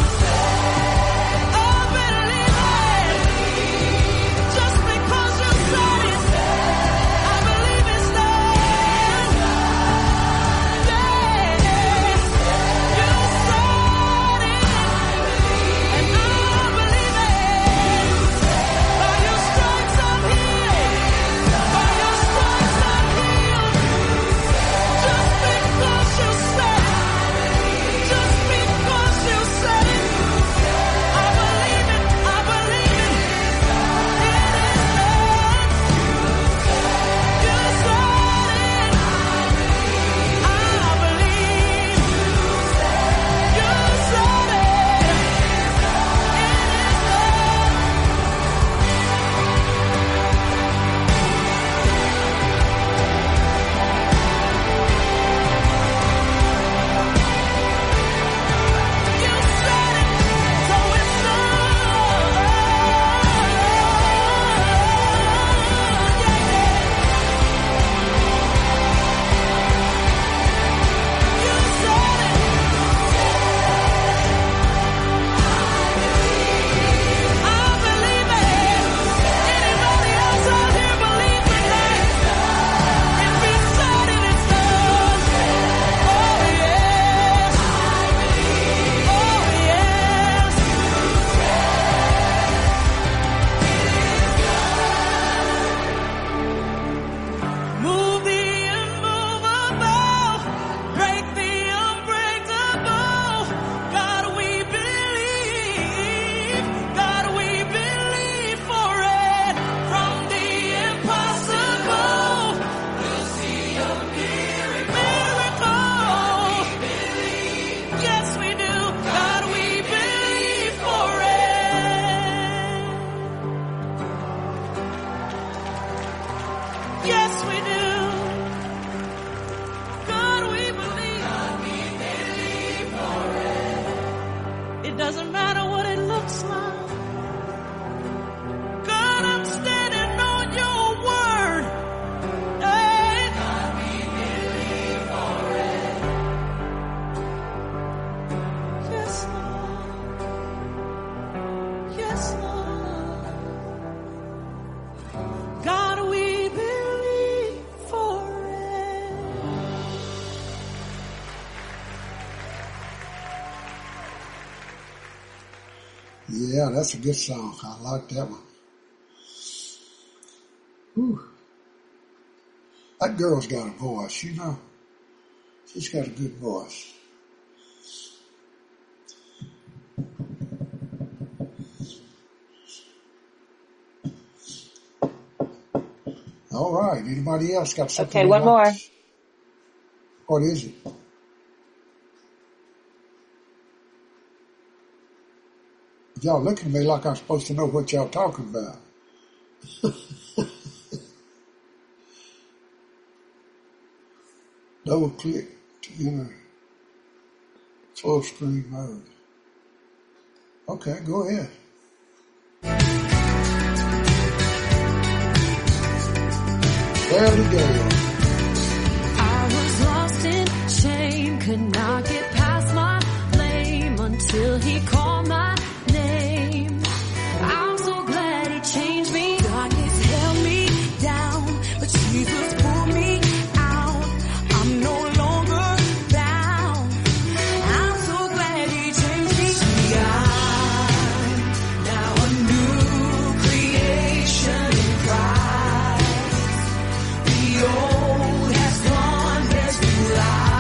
I believe it. Just because you said it, I believe it's done. Yeah. You said it, and I believe it. By your stripes I'm healed. By your stripes I'm healed. Just because you said it. Just because you said it. I believe it. I believe it. It is done. You said it. I believe. You said it. You said it. So it's done. You said it. I believe it. Anybody else out here believe tonight? If he said it, it's done. Oh yes. Oh yes. Move the immovable, break the unbreakable. God, we believe. God, we believe for it. From the impossible, we'll see a miracle. Yes, we do. God, we believe for it. Yes, we do. God, we believe. God, we believe for it. It doesn't matter what it looks like. God, I'm standing on your word. Hey. God, we believe for it. Yes, Lord. Yes, Lord. God, we believe for it. Yeah, that's a good song. I like that one. Whew. That girl's got a voice, you know. She's got a good voice. All right. Anybody else got something? Okay, one they like more. to- What is it? Y'all looking at me like I'm supposed to know what y'all talking about. Double click to enter full screen mode. Okay, go ahead. There we go. I was lost in shame, could not get past my blame until he called my name. I'm so glad he changed me. Darkness held me down, but Jesus pulled me out. I'm no longer bound. I'm so glad he changed me. See, I'm now a new creation in Christ. The old has gone, there's new life.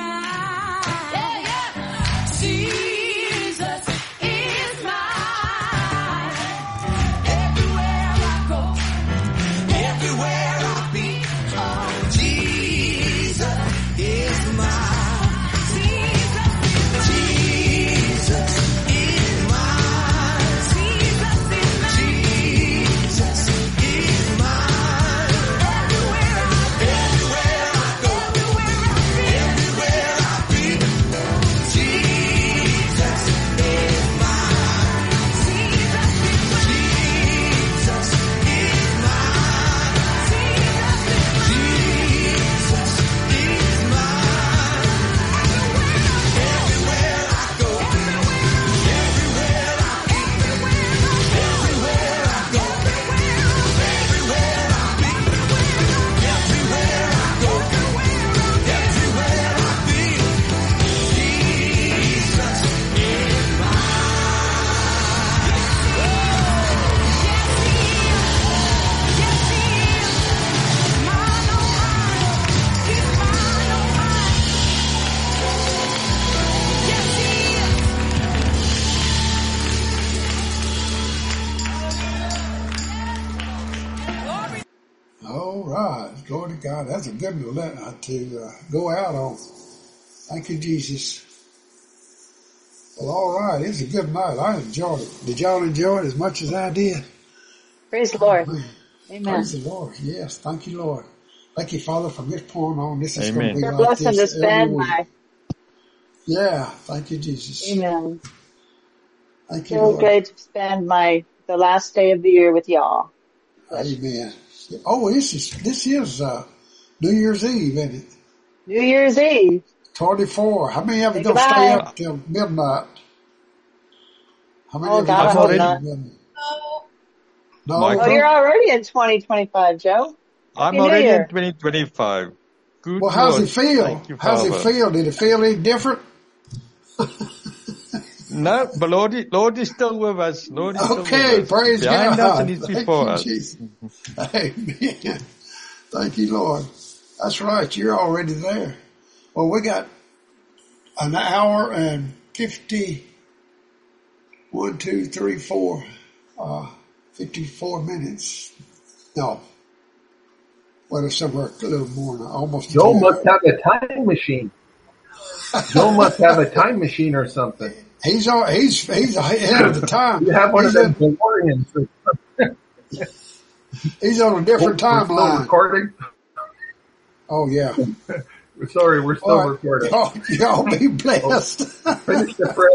mine. Yeah, yeah. Jesus is mine. Everywhere I go, everywhere I be, oh, Jesus is mine. Jesus, Jesus is mine. Jesus is mine. Jesus is mine. Everywhere I go, everywhere I go, everywhere I be, Jesus is mine. Jesus is mine. Jesus is mine. Jesus is mine. Everywhere I go, everywhere I be, everywhere I go, everywhere I be, everywhere I go, everywhere I be, Jesus is All right. Glory to God. That's a good one to, let, uh, to uh, go out on. Thank you, Jesus. Well, all right. It's a good night. I enjoyed it. Did y'all enjoy it as much as I did? Praise the Lord. Man, Amen. praise the Lord. Yes. Thank you, Lord. Thank you, Father, for this pouring on. This is going Amen. to be Your like blessing to this every spend week. my, Yeah. Thank you, Jesus. amen. Thank you, So Lord. good to spend my, the last day of the year with y'all. Amen. Oh, this is, this is, uh, New Year's Eve, isn't it? New Year's Eve. twenty-four. How many of you Say going to stay goodbye. up till midnight? How many Oh of you God, I going to hope stay already- till not. midnight? Oh, Michael? you're already in twenty twenty-five, Joe. I'm Happy New already Year. in twenty twenty-five. Good Well, how's Lord. it feel? Thank you, How's it Father. feel? Did it feel any different? No, but Lord, is- Lord is still with us. Lord is still Okay, with us. praise Behind us and God. He's Thank before you, us. Jesus. Amen. Thank you, Lord. That's right. You're already there. Well, we got an hour and fifty, one, two, three, four, uh, fifty-four minutes. No, well, it's somewhere a little more, now, almost Joe two must hours. have a time machine. Joe must have a time machine or something. He's on, he's he's ahead of the time. You have one He's of them in, DeLoreans. or something. he's on a different We're still timeline. recording. Oh yeah. Sorry, we're still All right. recording. Y'all, y'all be blessed. Finish the prayer.